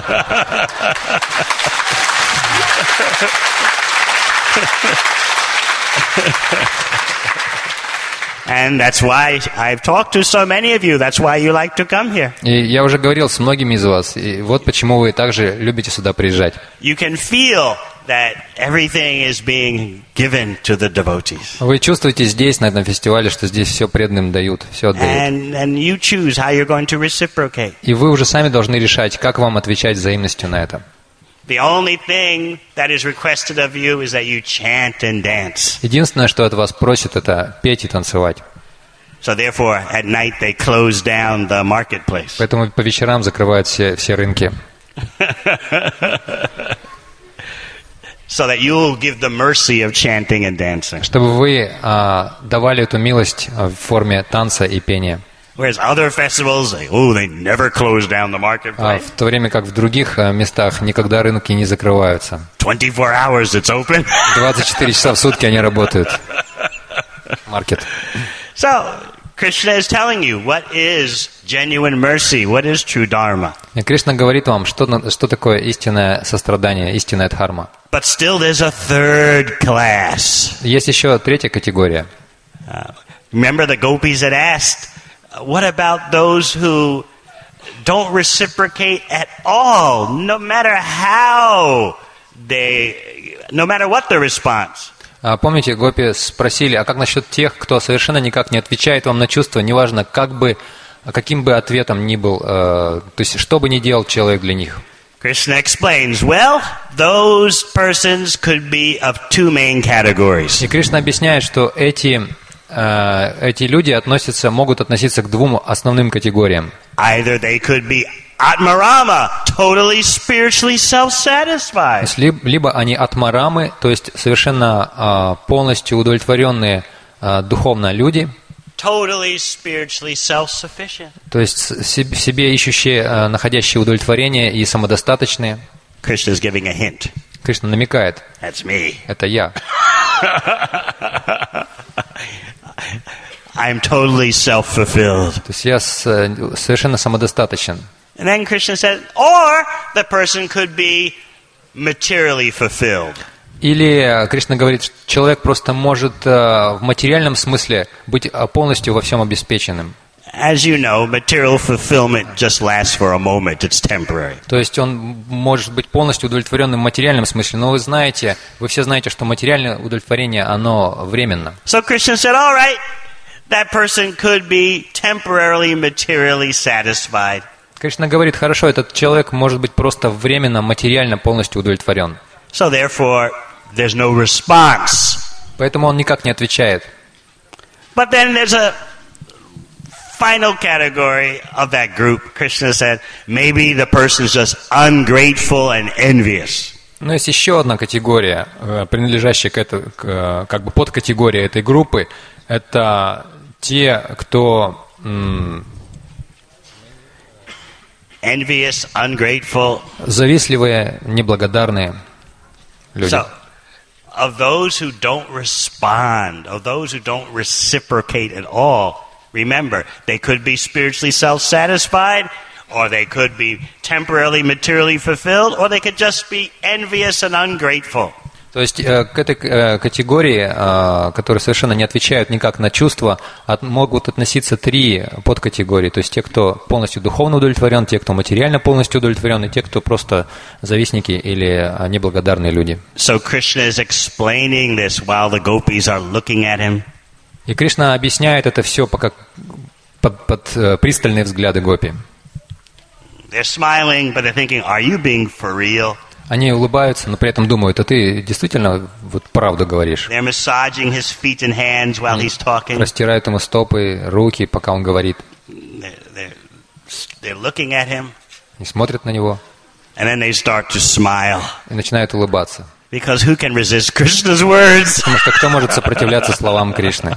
And that's why I've talked to so many of you. That's why you like to come here. И я уже говорил с многими из вас, и вот почему вы также любите сюда приезжать. You can feel that everything is being given to the devotees. Вы чувствуете здесь, на этом фестивале, что здесь все преданным дают, все отдают. And, and you choose how you're going to reciprocate. И вы уже сами должны решать, как вам отвечать взаимностью на это. The only thing that is requested of you is that you chant and dance. Единственное, что от вас просят, это петь и танцевать. So therefore, at night they close down the marketplace. Поэтому по вечерам закрывают все, все рынки. So that you'll give the mercy of chanting and dancing. Чтобы вы а, давали эту милость в форме танца и пения. Whereas other festivals, they, oh, they never close down the А marketplace. в то время как в других а, местах никогда рынки не закрываются. twenty-four hours it's open. двадцать четыре часа в сутки они работают. Маркет. So, Krishna is telling you what is genuine mercy, what is true dharma. И Кришна говорит вам, что, на- что такое истинное сострадание, истинная дхарма. But still there's a third class. Есть еще третья категория. Uh, remember the gopis had asked, what about those who don't reciprocate at all, no matter how they, no matter what the response? А помните, гопи спросили, а как насчет тех, кто совершенно никак не отвечает вам на чувства, неважно, как бы, каким бы ответом ни был, э, то есть что бы ни делал человек для них? Krishna explains, well, those persons could be of two main categories. И Кришна объясняет, что эти, э, эти люди относятся, могут относиться к двум основным категориям. Either they could be Atmarama, totally spiritually То self-satisfied. есть либо, либо они атмарамы, то есть совершенно э, полностью удовлетворенные э, духовно люди, totally spiritually self-sufficient. То есть в себе, в себе ищущие, э, находящие удовлетворение и самодостаточные. Krishna is giving a hint. Кришна намекает. That's me. Это я. I'm totally self-fulfilled. То есть я с, совершенно самодостаточен. And then Krishna says, or the person could be materially fulfilled. Или Кришна говорит, что человек просто может э, в материальном смысле быть э, полностью во всем обеспеченным. As you know, material fulfillment just lasts for a moment. It's temporary. То есть он может быть полностью удовлетворенным в материальном смысле, но вы знаете, вы все знаете, что материальное удовлетворение, оно временно. So Krishna said, all right, that person could be temporarily materially satisfied. Кришна говорит, хорошо, этот человек может быть просто временно, материально полностью удовлетворен. So therefore, there's no response. Поэтому он никак не отвечает. But then there's a final category of that group. Krishna said, maybe the person's just ungrateful and envious. Но есть еще одна категория, принадлежащая к этой, к, как бы подкатегория этой группы. Это те, кто м, envious, ungrateful. Завистливые, неблагодарные люди. So, of those who don't respond, of those who don't reciprocate at all, remember, they could be spiritually self-satisfied, or they could be temporarily materially fulfilled, or they could just be envious and ungrateful. То есть э, к этой э, категории, э, которые совершенно не отвечают никак на чувства, от, могут относиться три подкатегории. То есть те, кто полностью духовно удовлетворен, те, кто материально полностью удовлетворен, и те, кто просто завистники или э, неблагодарные люди. So Krishna is explaining this while the gopis are looking at him. И Кришна объясняет это все пока под, под э, пристальные взгляды гопи. They're smiling, but they're thinking, are you being for real? Они улыбаются, но при этом думают, а ты действительно вот правду говоришь. They're massaging his feet and hands while he's talking. Растирают ему стопы, руки, пока он говорит. They're, they're, they're looking at him. И смотрят на него. And then they start to smile. И начинают улыбаться. Because who can resist Krishna's words? Потому что кто может сопротивляться словам Кришны?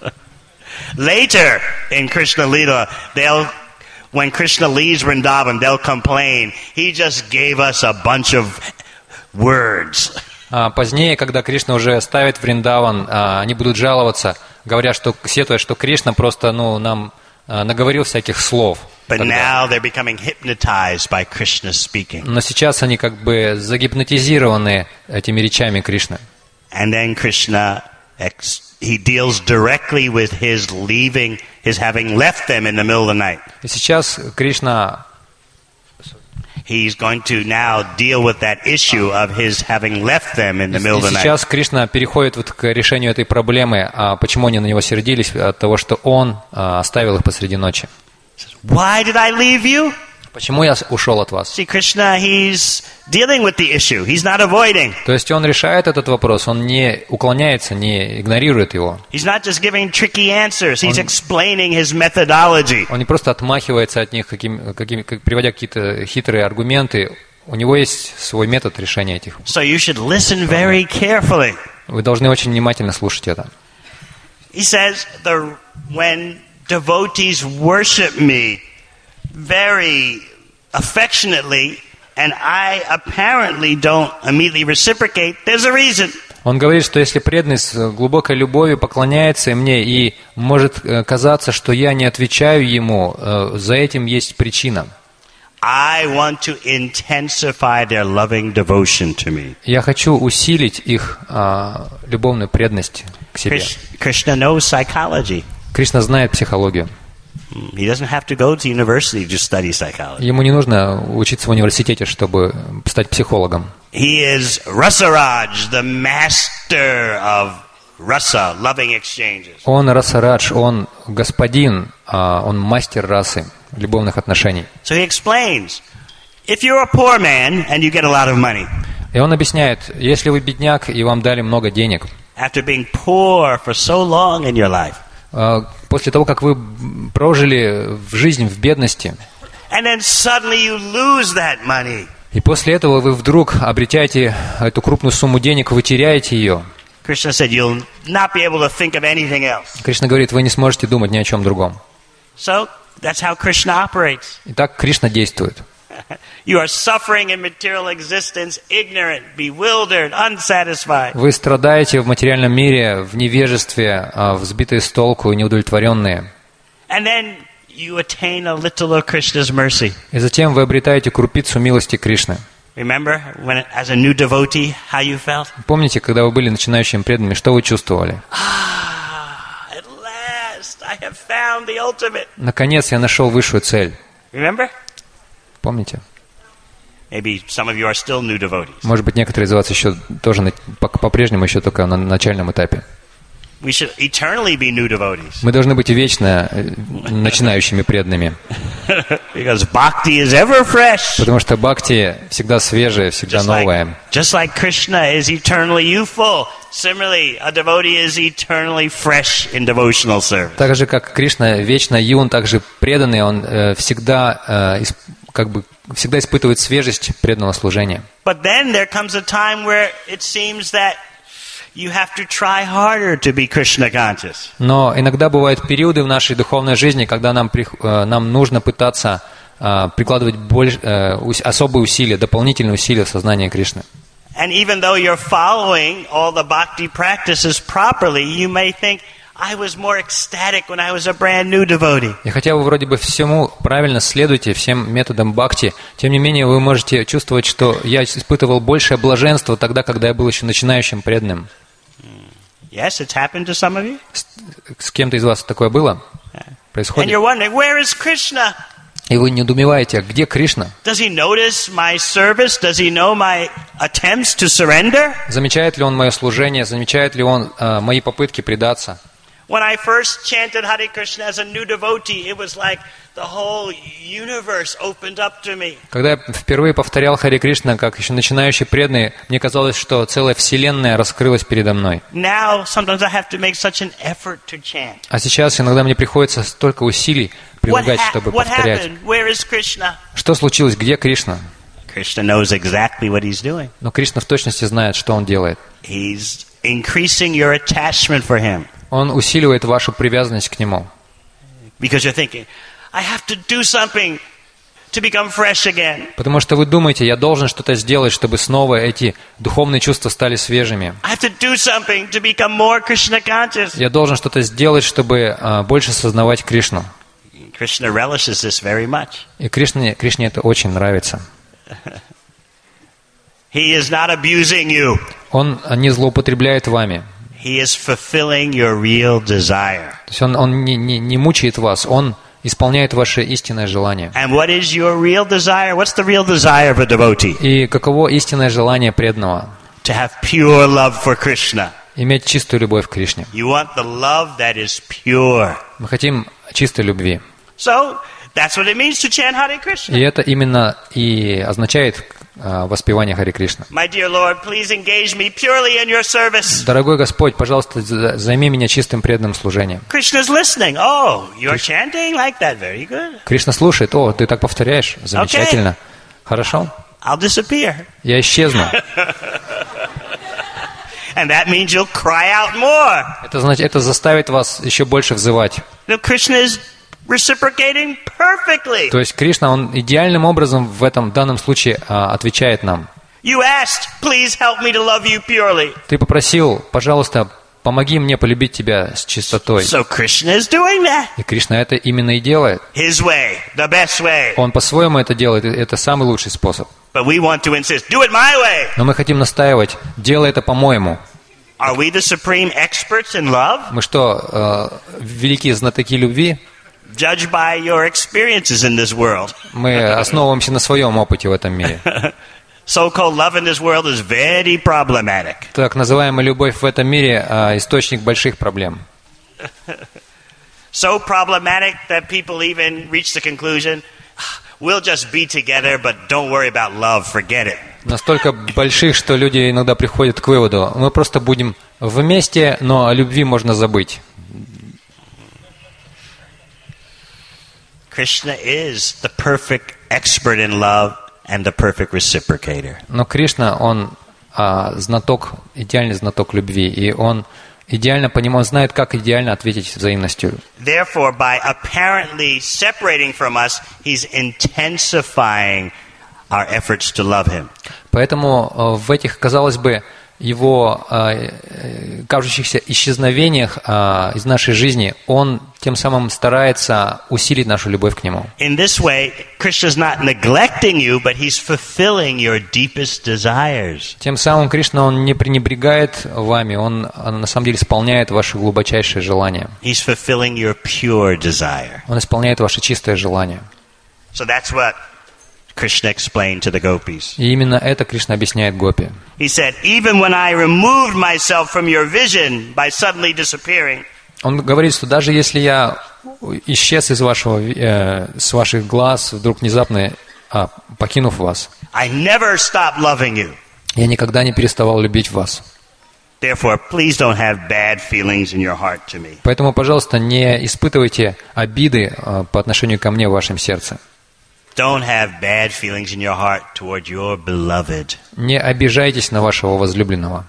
Later in Krishna Lila, they'll when Krishna leaves Vrindavan, they'll complain. He just gave us a bunch of words. А позднее, когда Кришна уже оставит Вриндаван, они будут жаловаться, говоря, что сетуя, что Кришна просто, ну, нам наговорил всяких слов. But now they're becoming hypnotized by Krishna speaking. Но сейчас они как бы загипнотизированы этими речами Кришны. And then Krishna, he deals directly with his leaving, his having left them in the middle of the night. И сейчас Кришна, he's going to now deal with that issue of his having left them in the middle of the night. Сейчас Кришна переходит вот к решению этой проблемы, а почему они на него сердились, от того, что он оставил их посреди ночи. Why did I leave you? Почему я ушел от вас? See, Krishna, he's dealing with the issue. He's not avoiding. То есть он решает этот вопрос, он не уклоняется, не игнорирует его. He's not just giving tricky answers. He's explaining his methodology. Он не просто отмахивается от них, каким, каким, как, приводя какие-то хитрые аргументы. У него есть свой метод решения этих. So you should listen very carefully. Вы должны очень внимательно слушать это. He says, the, when devotees worship me very affectionately, and I apparently don't immediately reciprocate, there's a reason. Он говорит, что если преданный с глубокой любовью поклоняется мне, и может казаться, что я не отвечаю ему, за этим есть причина. I want to intensify their loving devotion to me. Я хочу усилить их а, любовную преданность к себе. Krishna knows psychology. Кришна знает психологию. He doesn't have to go to university to study psychology. Ему не нужно учиться в университете, чтобы стать психологом. He is Rasaraj, the master of rasa, loving exchanges. Он Расарадж, он господин, он мастер расы, любовных отношений. So he explains, if you're a poor man and you get a lot of money. И он объясняет, если вы бедняк и вам дали много денег. After being poor for so long in your life. После того, как вы прожили в жизнь в бедности, and then suddenly you lose that money. И после этого вы вдруг обретаете эту крупную сумму денег, вы теряете ее. Krishna said, you'll not be able to think of anything else. Кришна говорит, вы не сможете думать ни о чем другом. So, that's how Krishna operates. Итак, Кришна действует. You are suffering in material existence, ignorant, bewildered, unsatisfied. Вы страдаете в материальном мире, в невежестве, взбитые с толку и неудовлетворенные. And then you attain a little of Krishna's mercy. И затем вы обретаете крупицу милости Кришны. Remember, when as a new devotee, how you felt? Помните, когда вы были начинающими преданными, что вы чувствовали? Ah, at last I have found the ultimate. Наконец я нашел высшую цель. Remember? Помните? Maybe some of you are still new devotees. Может быть, некоторые из вас еще тоже на- по- по-прежнему еще только на начальном этапе. We should eternally be new devotees. Мы должны быть вечно э, начинающими преданными, Because bhakti is ever fresh. потому что бхакти всегда свежее, всегда Just like, новое. just like Krishna is eternally youthful, similarly, a devotee is eternally fresh in devotional service. Так же, как Кришна вечно юн, также преданный, он э, всегда, э, исп- как бы, всегда испытывает свежесть преданного служения. But then there comes a time where it seems that you have to try harder to be Krishna conscious. Но иногда бывают периоды в нашей духовной жизни, когда нам, прих- э, нам нужно пытаться э, прикладывать больш- э, ус- особые усилия, дополнительные усилия в сознании Кришны. And even though you're following all the bhakti practices properly, you may think, I was more ecstatic when I was a brand new devotee. И хотя вы вроде бы всему правильно следуете, всем методам бхакти, тем не менее вы можете чувствовать, что я испытывал большее блаженство тогда, когда я был еще начинающим преданным. Yes, it's happened to some of you. С, с кем-то из вас такое было? And Происходит? you're wondering, where is Krishna? И вы недоумеваете, а где Кришна? Does he notice my service? Does he know my attempts to surrender? Замечает ли он мое служение? Замечает ли он э, мои попытки предаться? When I first chanted Hare Krishna as a new devotee, it was like the whole universe opened up to me. Когда я впервые повторял Харе Кришна, как еще начинающий преданный, мне казалось, что целая вселенная раскрылась передо мной. Now, sometimes I have to make such an effort to chant. А сейчас иногда мне приходится столько усилий What, прилагать, ha- чтобы what повторять. happened? Where is Krishna? Что случилось? Где Кришна? Krishna knows exactly what he's doing. Но Кришна в точности знает, что он делает. He's increasing your attachment for him. Он усиливает вашу привязанность к нему. Because you're thinking, I have to do something to become fresh again. Потому что вы думаете, я должен что-то сделать, чтобы снова эти духовные чувства стали свежими. I have to do something to become more Krishna conscious. Я должен что-то сделать, чтобы а, больше сознавать Кришну. Krishna relishes this very much. И Кришне, Кришне это очень нравится. He is not abusing you. Он не злоупотребляет вами. He is fulfilling your real desire. То есть он, он не, не, не мучает вас, он исполняет ваше истинное желание. And what is your real desire? What's the real desire of a devotee? И каково истинное желание преданного? To have pure love for Krishna. Иметь чистую любовь к Кришне. You want the love that is pure. Мы хотим чистой любви. So, that's what it means to chant Hare Krishna. И это именно и означает а, воспевание Харе Кришна. My dear Lord, please engage me purely in your service. Дорогой Господь, пожалуйста, за- займи меня чистым преданным служением. Krishna's listening. Oh, you're chanting like that. Very good. Кришна слушает. О, ты так повторяешь. Замечательно. Хорошо. I'll disappear. Я исчезну. And that means you'll cry out more. Это значит, это заставит вас еще больше взывать. Now, Krishna is reciprocating perfectly. То есть Кришна, он идеальным образом в этом данном случае а, отвечает нам. You asked, please help me to love you purely. Ты попросил, пожалуйста, помоги мне полюбить тебя с чистотой. So Krishna is doing that. И Кришна это именно и делает. His way, the best way. Он по-своему это делает, и это самый лучший способ. But we want to insist, do it my way. Но мы хотим настаивать, делай это по-моему. Are we the supreme experts in love? Мы что, э, великие знатоки любви? Judged by your experiences in this world. Мы основываемся на своем опыте в этом мире. So-called love in this world is very problematic. Так называемая любовь в этом мире э, источник больших проблем. So problematic that people even reach the conclusion, we'll just be together, but don't worry about love, forget it. Настолько больших, что люди иногда приходят к выводу, мы просто будем вместе, но о любви можно забыть. Krishna is the perfect expert in love and the perfect reciprocator. Но Кришна, он а, знаток, идеальный знаток любви, и он идеально понимает, знает, как идеально ответить взаимностью. Therefore, by apparently separating from us, he's intensifying our efforts to love him. Поэтому в этих, казалось бы, его э, кажущихся исчезновениях э, из нашей жизни, он тем самым старается усилить нашу любовь к нему. In this way, Krishna's not neglecting you, but he's fulfilling your deepest desires. Тем самым Кришна, он не пренебрегает вами, он, он на самом деле исполняет ваши глубочайшие желания. He's fulfilling your pure desire. Он исполняет ваше чистое желание. So that's what Krishna explained to the gopis. И именно это Кришна объясняет гопи. He said, even when I removed myself from your vision by suddenly disappearing, Он говорит, что даже если я исчез из вашего, э, с ваших глаз, вдруг внезапно а, покинув вас, I never stopped loving you. я никогда не переставал любить вас. Therefore, please don't have bad feelings in your heart to me. Поэтому, пожалуйста, не испытывайте обиды э, по отношению ко мне в вашем сердце. Don't have bad feelings in your heart toward your beloved. Не обижайтесь на вашего возлюбленного.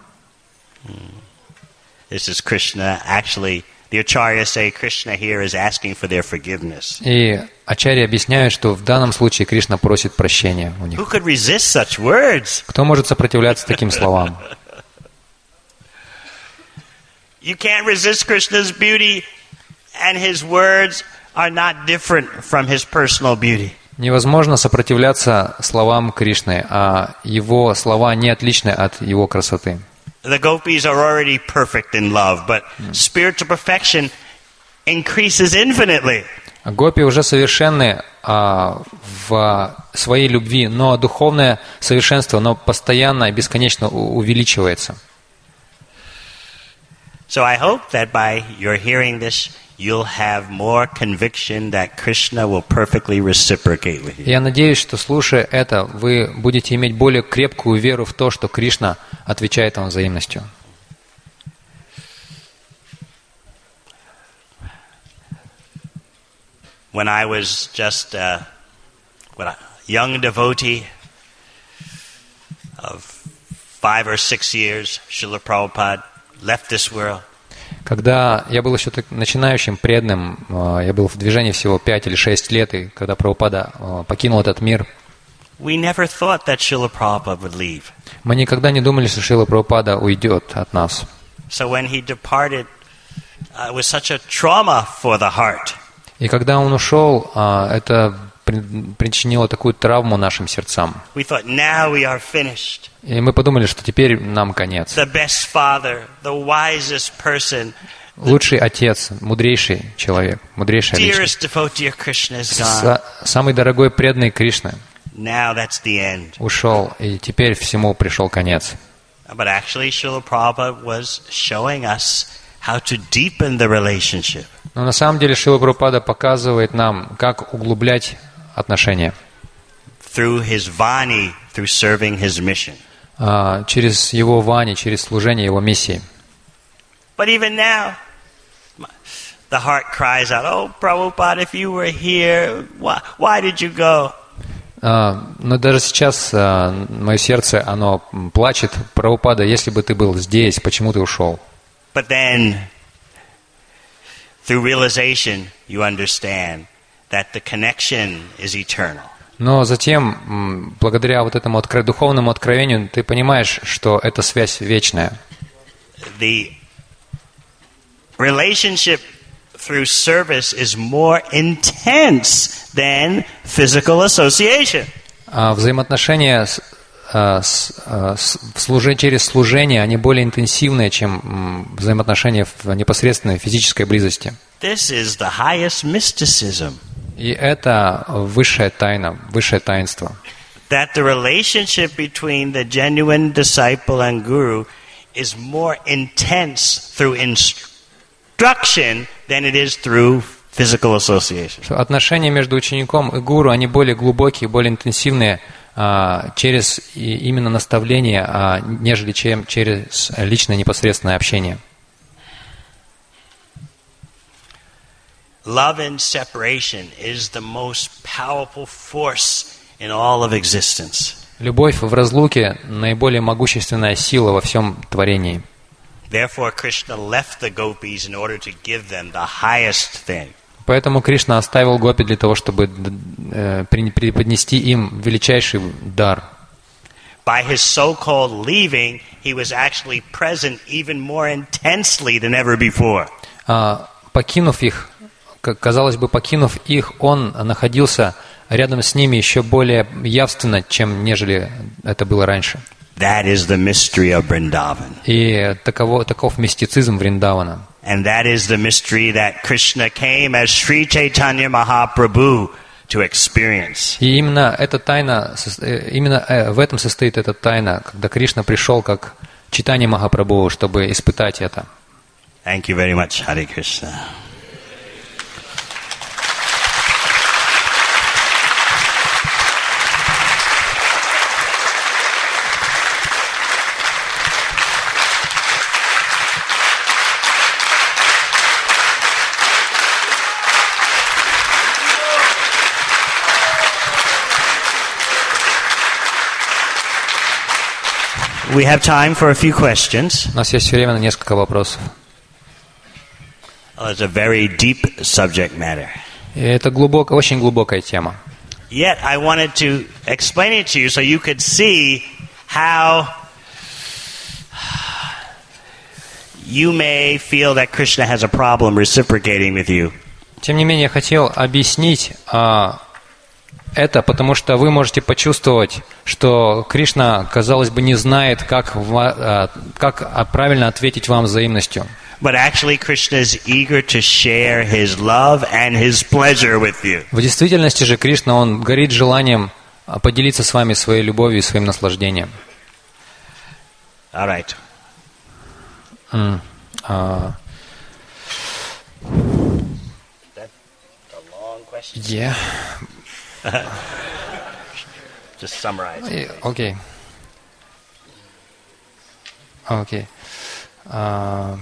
This is Krishna. Actually, the Acharyas say Krishna here is asking for their forgiveness. И ачарьи объясняют, что в данном случае Кришна просит прощения у них. Who could resist such words? Кто может сопротивляться таким словам? You can't resist Krishna's beauty, and his words are not different from his personal beauty. Невозможно сопротивляться словам Кришны, а его слова не отличны от его красоты. The gopis are already perfect in love, but spiritual perfection increases infinitely. Гопи уже совершенны а, в своей любви, но духовное совершенство, оно постоянно и бесконечно у- увеличивается. So I hope that by your hearing this, you'll have more conviction that Krishna will perfectly reciprocate with you. Я надеюсь, что, слушая это, вы будете иметь более крепкую веру в то, что Кришна отвечает вам взаимностью. When I was just a, what, a young devotee of five or six years, Srila Prabhupada left this world. Когда я был еще так начинающим преданным, э, я был в движении всего пять или шесть лет, и когда Прабхупада э, покинул этот мир, We never thought that Srila Prabhupada would leave. мы никогда не думали, что Шрила Прабхупада уйдет от нас. So when he departed, uh, it was such a trauma for the heart. И когда он ушел, э, это при- причинило такую травму нашим сердцам. We thought, now we are finished. И мы подумали, что теперь нам конец. The best father, the wisest person, Лучший отец, мудрейший человек, мудрейшая личность. dearest devotee of Krishna is gone. Са- самый дорогой преданный Кришны Now that's the end. ушел, и теперь всему пришел конец. But actually, Srila Prabhupada was showing us how to deepen the relationship. Но на самом деле Шрила Прабхупада показывает нам, как углублять отношения Through his Vani, through serving his mission. а, через его вани, через служение его миссии. But even now, the heart cries out, oh, Prabhupada, if you were here, why, why did you go? А, но даже сейчас а, мое сердце, оно плачет: Прабхупада, если бы ты был здесь, почему ты ушел? But then, through realization, you understand that the connection is eternal. Но затем, м, благодаря вот этому откро- духовному откровению, ты понимаешь, что эта связь вечная. The relationship through service is more intense than physical association. А взаимоотношения с, а, с, а, с- в служи- через служение, они более интенсивные, чем м, взаимоотношения в непосредственной физической близости. This is the highest mysticism. И это высшая тайна, высшее таинство. That the relationship between the genuine disciple and guru is more intense through instruction than it is through physical association. Что отношения между учеником и гуру, они более глубокие, более интенсивные а, через и именно наставление, а, нежели чем через личное непосредственное общение. Love and separation is the most powerful force in all of existence. Любовь в разлуке – наиболее могущественная сила во всем творении. Therefore, Krishna left the gopis in order to give them the highest thing. Поэтому Кришна оставил гопи для того, чтобы э, преподнести им величайший дар. By his so-called leaving, he was actually present even more intensely than ever before. А, покинув их, казалось бы, покинув их, он находился рядом с ними еще более явственно, чем нежели это было раньше. That is the mystery of Vrindavan. И таково, таков мистицизм Вриндавана. And that is the mystery that Krishna came as Sri Chaitanya Mahaprabhu to experience. И именно эта тайна, именно в этом состоит эта тайна, когда Кришна пришел как Чайтанья Махапрабху, чтобы испытать это. Thank you very much, Hare Krishna. We have time for a few questions. У нас есть время на несколько вопросов. Oh, it's a very deep subject matter. И это глубок, очень глубокая тема. Yet I wanted to explain it to you so you could see how you may feel that Krishna has a problem reciprocating with you. Тем не менее, я хотел объяснить а, это, потому что вы можете почувствовать, что Кришна, казалось бы, не знает, как, а, как правильно ответить вам взаимностью. But actually, Krishna is eager to share his love and his pleasure with you. В действительности же Кришна, он горит желанием поделиться с вами своей любовью и своим наслаждением. All right. Mm. Uh, That's a long question. yeah. Just summarize. Okay. Okay. Uh,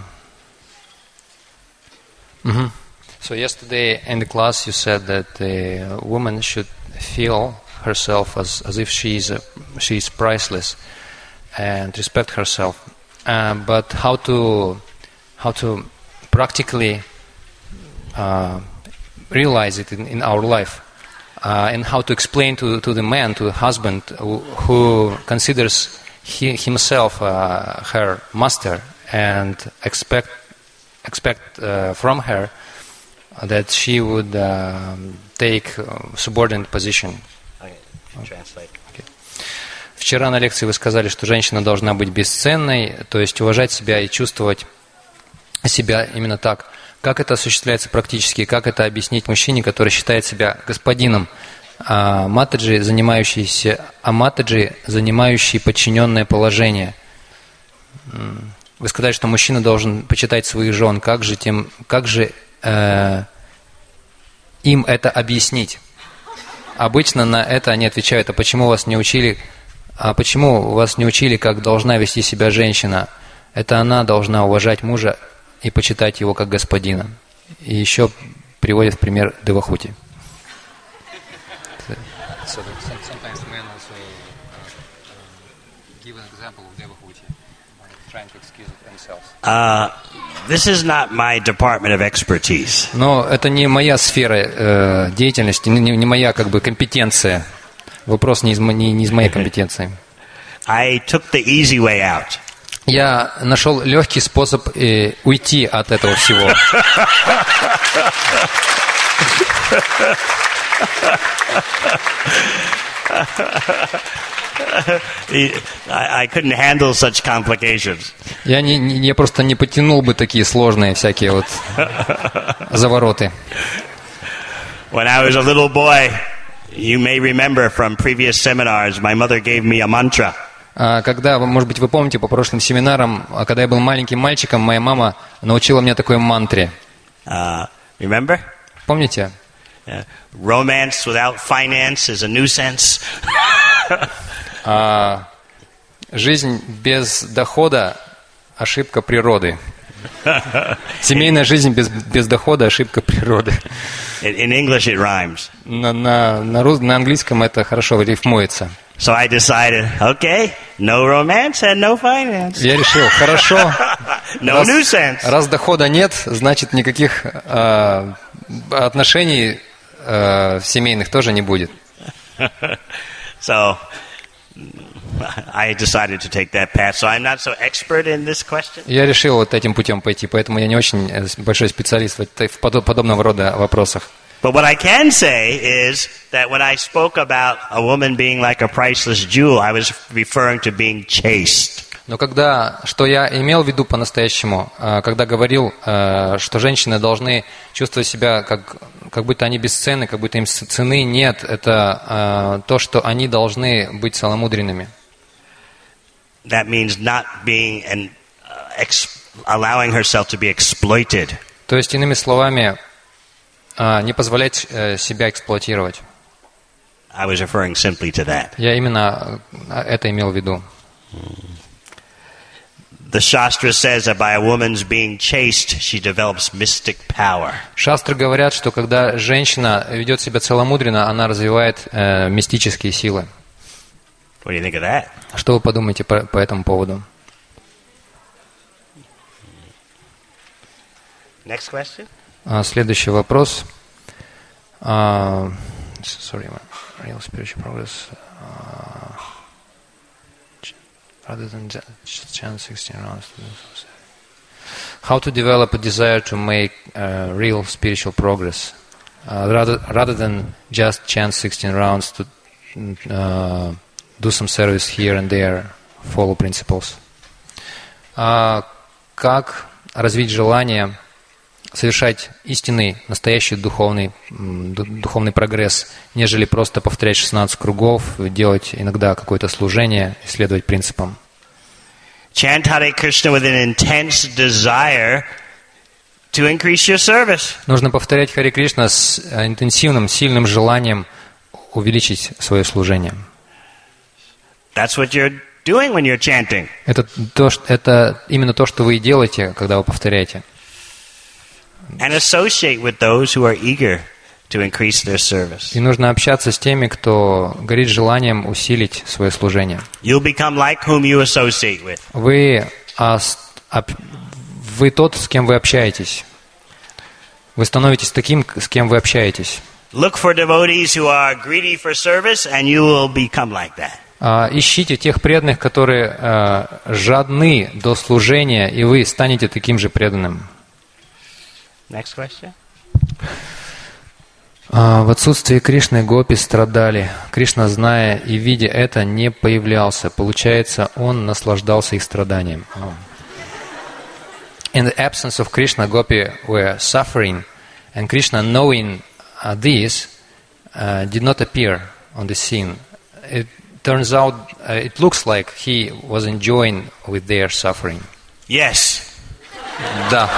mm-hmm. So yesterday in the class you said that the woman should feel herself as, as if she is a, she is priceless and respect herself. Uh, but how to how to practically uh, realize it in, in our life, uh, and how to explain to, to the man, to the husband who, who considers he, himself uh, her master and expect expect uh, from her that she would uh, take uh, subordinate position. Okay. Translate. Okay. Вчера на лекции вы сказали, что женщина должна быть бесценной, то есть уважать себя и чувствовать себя именно так. Как это осуществляется практически? Как это объяснить мужчине, который считает себя господином, а матаджи, занимающийся, а матаджи, занимающий подчиненное положение? Вы сказали, что мужчина должен почитать своих жен. Как же, тем, как же э, им это объяснить? Обычно на это они отвечают: а почему вас не учили, а почему вас не учили, как должна вести себя женщина? Это она должна уважать мужа и почитать его как господина. И еще приводит в пример Девахути. Uh, this is not my department of expertise. Но это не моя сфера э, деятельности, не, не моя как бы компетенция. Вопрос не из, не, не из моей компетенции. I took the easy way out. Я нашел легкий способ э, уйти от этого всего. I couldn't handle such complications. Я, не, не, я просто не потянул бы такие сложные всякие вот завороты. When I was a little boy, you may remember from previous seminars, my mother gave me a mantra. Когда, может быть, вы помните по прошлым семинарам, когда я был маленьким мальчиком, моя мама научила меня такой мантре. Uh, remember? Помните? Yeah. Romance without finance is a nuisance. uh, жизнь без дохода – ошибка природы. Семейная жизнь без, без дохода – ошибка природы. In, in English it rhymes. На, на, на, рус, на английском это хорошо рифмуется. So I decided, okay, no romance and no finance. Я решил, хорошо, No раз, nuisance. раз дохода нет, значит никаких э, отношений э, семейных тоже не будет. So I decided to take that path. So I'm not so expert in this question. Я решил вот этим путем пойти, поэтому я не очень большой специалист в, в подобного рода вопросах. But what I can say is that when I spoke about a woman being like a priceless jewel, I was referring to being chaste. Но когда, что я имел в виду по-настоящему, когда говорил, что женщины должны чувствовать себя, как, как будто они бесценны, как будто им цены нет, это то, что они должны быть целомудренными. That means not being and uh, ex- allowing herself to be exploited. То есть, иными словами, не позволять себя эксплуатировать. I was referring simply to that. Я именно это имел в виду. The Shastra says that by a woman's being chaste, she develops mystic power. Шастры говорят, что когда женщина ведет себя целомудренно, она развивает э, мистические силы. What do you think of that? Что вы подумаете по, по этому поводу? Next question. А, следующий вопрос. А, sorry, real spiritual progress. Uh, rather than chant sixteen rounds. How to develop a desire to make uh, real spiritual progress, uh, rather rather than just chant sixteen rounds to uh, do some service here and there, follow principles. Uh, как развить желание совершать истинный, настоящий духовный, духовный прогресс, нежели просто повторять шестнадцать кругов, делать иногда какое-то служение, исследовать принципам. Chant Hare Krishna with an intense desire to increase your service. Нужно повторять Харе Кришна с интенсивным, сильным желанием увеличить свое служение. That's what you're doing when you're chanting. Это, то, это именно то, что вы и делаете, когда вы повторяете. And associate with those who are eager to increase their service. И нужно общаться с теми, кто горит желанием усилить свое служение. You'll become like whom you associate with. Вы, а, а, вы тот, с кем вы общаетесь. Вы становитесь таким, с кем вы общаетесь. Look for devotees who are greedy for service, and you will become like that. А, ищите тех преданных, которые а, жадны до служения, и вы станете таким же преданным. Next question. В отсутствии Кришны гопи страдали. Кришна, зная и видя это, не появлялся. Получается, он наслаждался их страданием. In the absence of Krishna, gopi were suffering, and Krishna, knowing uh, this, uh, did not appear on the scene. It turns out, uh, it looks like he was enjoying with their suffering. Yes. Да.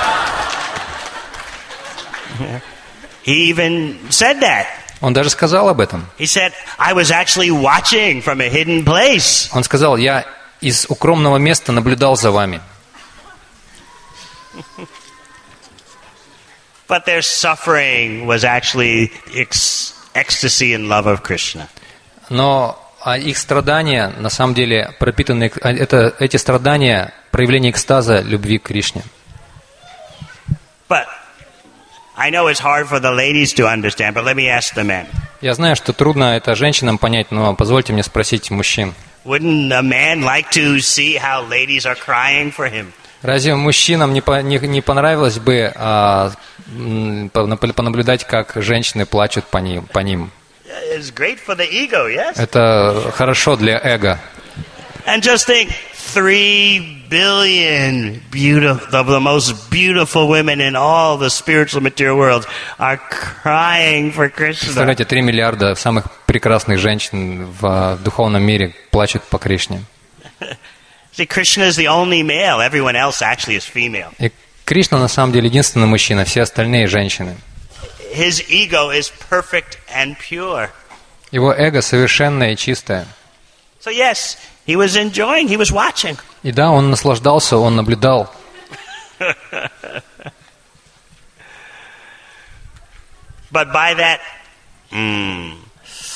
He even said that. Он даже сказал об этом. He said, I was actually watching from a hidden place. Он сказал, я из укромного места наблюдал за вами. But their suffering was actually ex- ecstasy and love of Krishna. Но а их страдания, на самом деле, пропитаны, это, эти страдания проявление экстаза любви к Кришне. But I know it's hard for the ladies to understand, but let me ask the men. Я знаю, что трудно это женщинам понять, но позвольте мне спросить мужчин. Wouldn't a man like to see how ladies are crying for him? Разве мужчинам не, по, не, не понравилось бы а, понаблюдать, как женщины плачут по ним, по ним? It's great for the ego, yes? Это хорошо для эго. And just think, three billion beautiful, the, the most beautiful women in all the spiritual material world are crying for Krishna. Представляете, три миллиарда самых прекрасных женщин в духовном мире плачут по Кришне. See, Krishna is the only male. Everyone else actually is female. И Кришна на самом деле единственный мужчина, все остальные женщины. His ego is perfect and pure. Его эго совершенное и чистое. So yes, he was enjoying, he was watching. И да, он наслаждался, он наблюдал. But by that mm,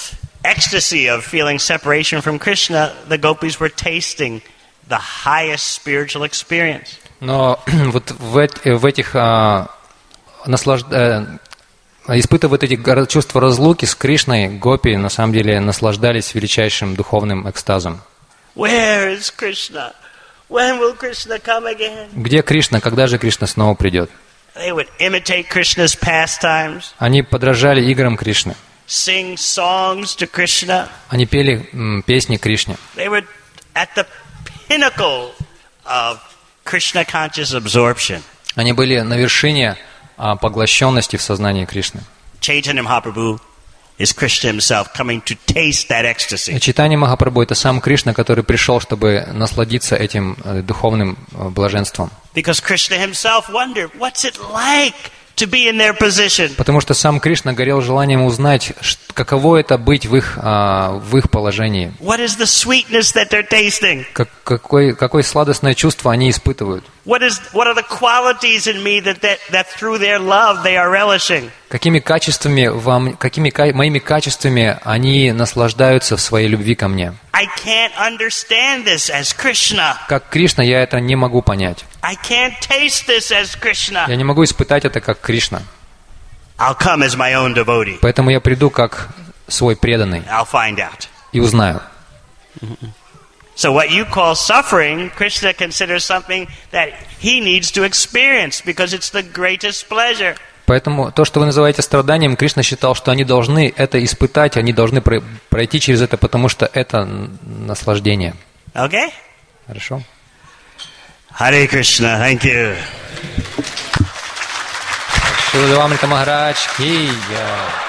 ecstasy of feeling separation from Krishna, the gopis were tasting the highest spiritual experience. Но вот в, эт- в этих а, наслаж... э, испытывая вот эти гор- чувства разлуки с Кришной, гопи на самом деле наслаждались величайшим духовным экстазом. Where is Krishna? When will Krishna come again? Где Кришна? Когда же Кришна снова придет? They would imitate Krishna's pastimes, Они подражали играм Кришны. sing songs to Krishna. Они пели м, песни Кришне. They were at the pinnacle of Krishna conscious absorption. Они были на вершине а, поглощенности в сознании Кришны. Chaitanya Mahaprabhu is Krishna himself coming to taste that ecstasy. Чайтанья Махапрабху — это сам Кришна, который пришел, чтобы насладиться этим э, духовным э, блаженством. Because Krishna himself wondered, what's it like to be in their position? Потому что сам Кришна горел желанием узнать, ш- каково это быть в их, а, в их положении. What is the sweetness that they're tasting? Как, какой, какое сладостное чувство они испытывают. What is what are the qualities in me that, that, that through their love they are relishing? Какими качествами, вам, какими ка- моими качествами они наслаждаются в своей любви ко мне. I can't understand this as Krishna. Как Кришна я это не могу понять. I can't taste this as Krishna. Я не могу испытать это как Кришна. I'll come as my own devotee. Поэтому я приду как свой преданный I'll find out. и узнаю. So what you call suffering, Krishna considers something that he needs to experience because it's the greatest pleasure. Поэтому то, что вы называете страданием, Кришна считал, что они должны это испытать, они должны про- пройти через это, потому что это н- наслаждение. Okay? Хорошо? Hare Krishna, thank you. Шила Амрита Махарадж ки джай.